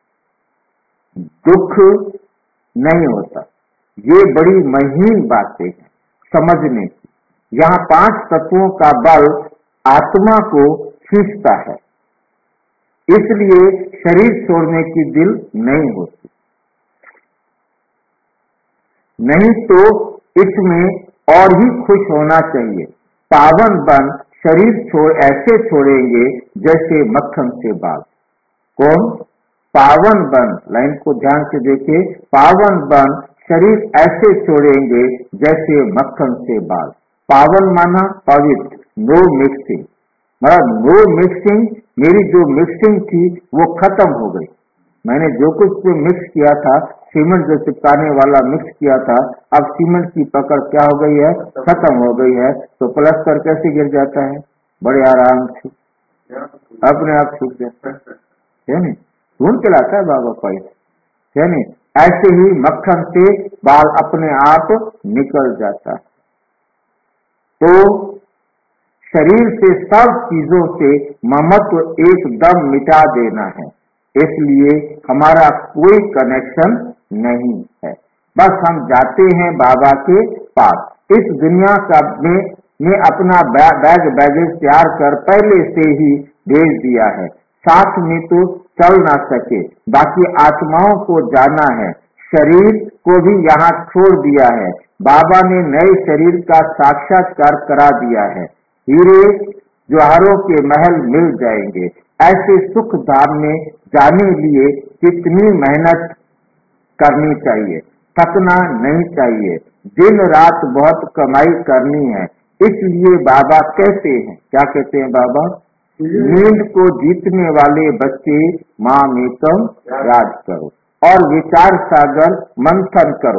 दुख नहीं होता। ये बड़ी महीन बातें हैं समझने की। यहाँ पांच तत्वों का बल आत्मा को खींचता है, इसलिए शरीर छोड़ने की दिल नहीं होती। नहीं तो इसमें और ही खुश होना चाहिए। पावन बन शरीर छोड़ ऐसे छोड़ेंगे जैसे मक्खन से बाल। कौन? पावन बन, लाइन को ध्यान से देखिए, पावन बन शरीर ऐसे छोड़ेंगे जैसे मक्खन से बाल। पावन माना पवित्र, नो मिक्सिंग, मतलब नो मिक्सिंग। मेरी जो मिक्सिंग थी वो खत्म हो गई। मैंने जो कुछ भी मिक्स किया था, सीमेंट जो चिपकाने वाला मिक्स किया था, अब सीमेंट की पकड़ क्या हो गई है, खत्म हो गई है। तो प्लास्टर कैसे गिर जाता है, बड़े आराम से अपने आप सूख जाता है, नहीं ढूंढ के लाता है बाबा पाई, है नहीं। ऐसे ही मक्खन से बाल अपने आप निकल जाता है। तो शरीर से सब चीजों से ममत्व एकदम मिटा देना है, इसलिए हमारा कोई कनेक्शन नहीं है। बस हम जाते हैं बाबा के पास। इस दुनिया का में, में अपना बैग बैगेज तैयार कर पहले से ही भेज दिया है, साथ में तो चल ना सके। बाकी आत्माओं को जाना है, शरीर को भी यहाँ छोड़ दिया है। बाबा ने नए शरीर का साक्षात्कार करा दिया है। हीरे जवाहरों के महल मिल जाएंगे। ऐसे सुख धाम में जाने लिए कितनी मेहनत करनी चाहिए, थकना नहीं चाहिए, दिन रात बहुत कमाई करनी है। इसलिए बाबा कहते हैं, क्या कहते हैं बाबा, नींद को जीतने वाले बच्चे माँ मेतम याद करो और विचार सागर मंथन करो।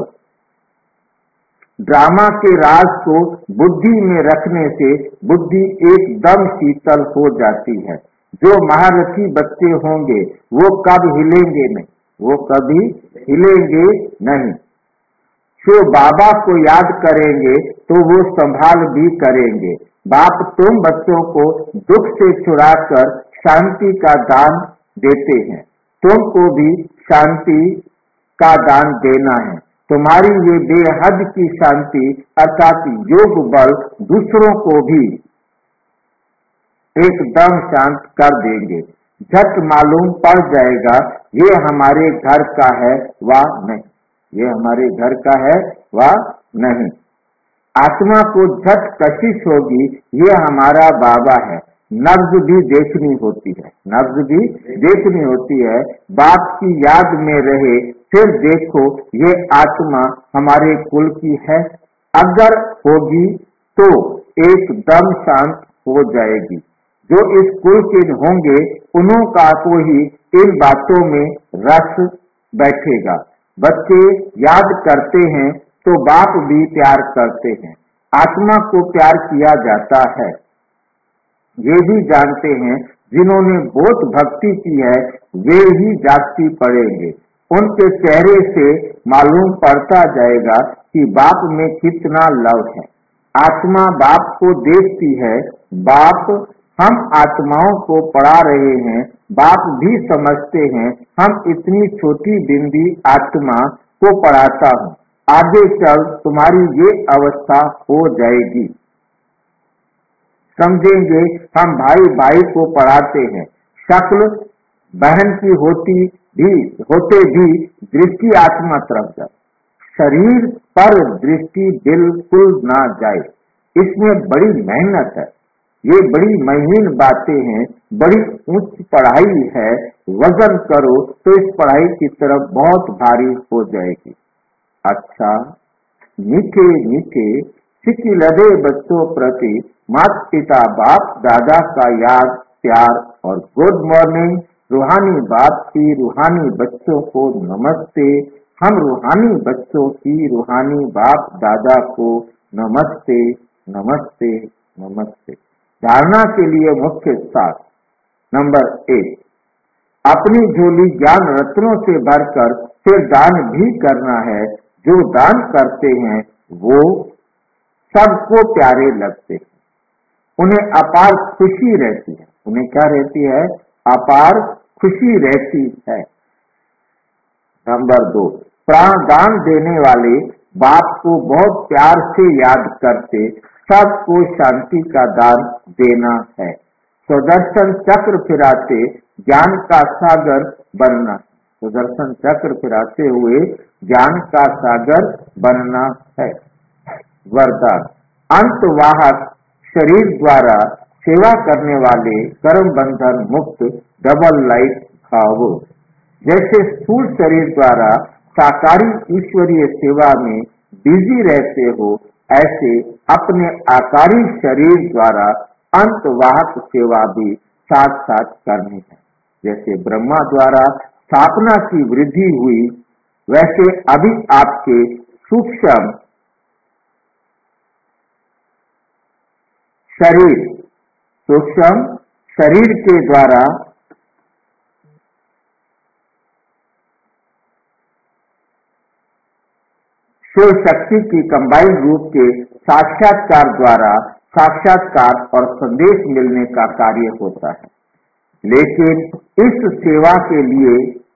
ड्रामा के राज को बुद्धि में रखने से बुद्धि एकदम शीतल हो जाती है। जो महारथी बच्चे होंगे वो कब हिलेंगे नहीं, वो कभी हिलेंगे नहीं। जो बाबा को याद करेंगे तो वो संभाल भी करेंगे। बाप तुम बच्चों को दुख से छुड़ाकर शांति का दान देते हैं, तुमको भी शांति का दान देना है। तुम्हारी ये बेहद की शांति अर्थात योग बल दूसरों को भी एकदम शांत कर देंगे। झट मालूम पड़ जाएगा ये हमारे घर का है व नहीं, ये हमारे घर का है व नहीं। आत्मा को झट कशिश होगी ये हमारा बाबा है। नब्ज भी देखनी होती है, नब्ज भी देखनी होती है। बाप की याद में रहे फिर देखो ये आत्मा हमारे कुल की है। अगर होगी तो एकदम शांत हो जाएगी। जो इस कुल के होंगे उन्हों का को ही इन बातों में रस बैठेगा। बच्चे याद करते हैं तो बाप भी प्यार करते हैं। आत्मा को प्यार किया जाता है। ये भी जानते हैं जिन्होंने बहुत भक्ति की है वे ही जागती पड़ेंगे। उनके चेहरे से मालूम पड़ता जाएगा कि बाप में कितना लव है। आत्मा बाप को देखती है। बाप हम आत्माओं को पढ़ा रहे हैं। बाप भी समझते हैं हम इतनी छोटी बिंदी आत्मा को पढ़ाता हूँ। आगे चल तुम्हारी ये अवस्था हो जाएगी। समझेंगे हम भाई भाई को पढ़ाते हैं। शक्ल बहन की होती भी होते भी दृष्टि आत्मा तरफ जाए, शरीर पर दृष्टि बिल्कुल ना जाए। इसमें बड़ी मेहनत है। ये बड़ी महीन बातें हैं, बड़ी उच्च पढ़ाई है। वजन करो तो इस पढ़ाई की तरफ बहुत भारी हो जाएगी। अच्छा, मीठे मीठे सिक्की लदे बच्चों प्रति माता पिता बाप दादा का याद प्यार और गुड मॉर्निंग। रूहानी बाप की रूहानी बच्चों को नमस्ते। हम रूहानी बच्चों की रूहानी बाप दादा को नमस्ते नमस्ते नमस्ते। धारणा के लिए मुख्य सार नंबर एक, अपनी झोली ज्ञान रत्नों से भरकर फिर दान भी करना है। जो दान करते हैं वो सबको प्यारे लगते हैं। उन्हें अपार खुशी रहती है। उन्हें क्या रहती है? अपार खुशी रहती है। नंबर दो, प्राण दान देने वाले बाप को बहुत प्यार से याद करते सबको शांति का दान देना है। सुदर्शन चक्र फिराते ज्ञान का सागर बनना। सुदर्शन चक्र फिराते हुए ज्ञान का सागर बनना है। वरदान, अंतवाहक शरीर द्वारा सेवा करने वाले कर्म बंधन मुक्त डबल लाइट भावो। जैसे स्थूल शरीर द्वारा साकारी ईश्वरीय सेवा में बिजी रहते हो, ऐसे अपने आकारी शरीर द्वारा अंतवाहक सेवा भी साथ साथ करनी है। जैसे ब्रह्मा द्वारा स्थापना की वृद्धि हुई वैसे अभी आपके सूक्ष्म शरीर सूक्ष्म शरीर के द्वारा शिव शक्ति की कंबाइंड रूप के साक्षात्कार द्वारा साक्षात्कार और संदेश मिलने का कार्य होता है। लेकिन इस सेवा के लिए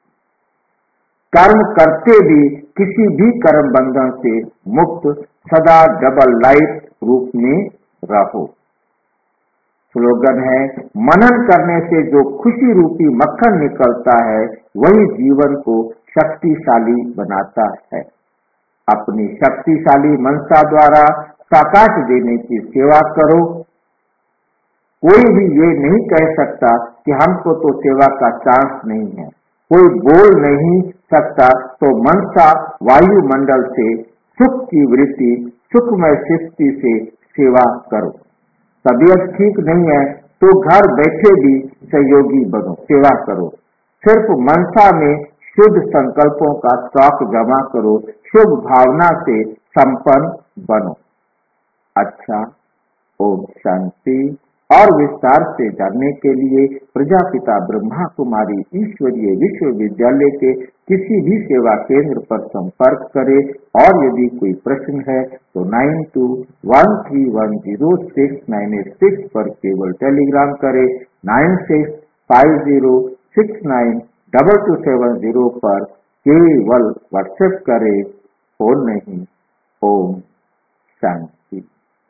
कर्म करते भी किसी भी कर्म बंधन से मुक्त सदा डबल लाइट रूप में रहो। स्लोगन है, मनन करने से जो खुशी रूपी मक्खन निकलता है वही जीवन को शक्तिशाली बनाता है। अपनी शक्तिशाली मनसा द्वारा प्रकाश देने की सेवा करो। कोई भी ये नहीं कह सकता कि हमको तो सेवा का चांस नहीं है। कोई बोल नहीं सकता तो मनसा वायुमंडल से सुख की वृत्ति सुखमय सृष्टि से सेवा करो। तबीयत ठीक नहीं है तो घर बैठे भी सहयोगी बनो, सेवा करो। सिर्फ मनसा में शुद्ध संकल्पों का स्टॉक जमा करो, शुभ भावना से संपन्न बनो। अच्छा, ओम शांति। और विस्तार से जानने के लिए प्रजापिता ब्रह्मा कुमारी ईश्वरीय विश्वविद्यालय के किसी भी सेवा केंद्र पर संपर्क करें। और यदि कोई प्रश्न है तो nine two one three one zero six nine eight six पर केवल टेलीग्राम करें। Nine six five zero six nine double two seven zero पर केवल व्हाट्सएप करें, फोन नहीं। ओम शांति।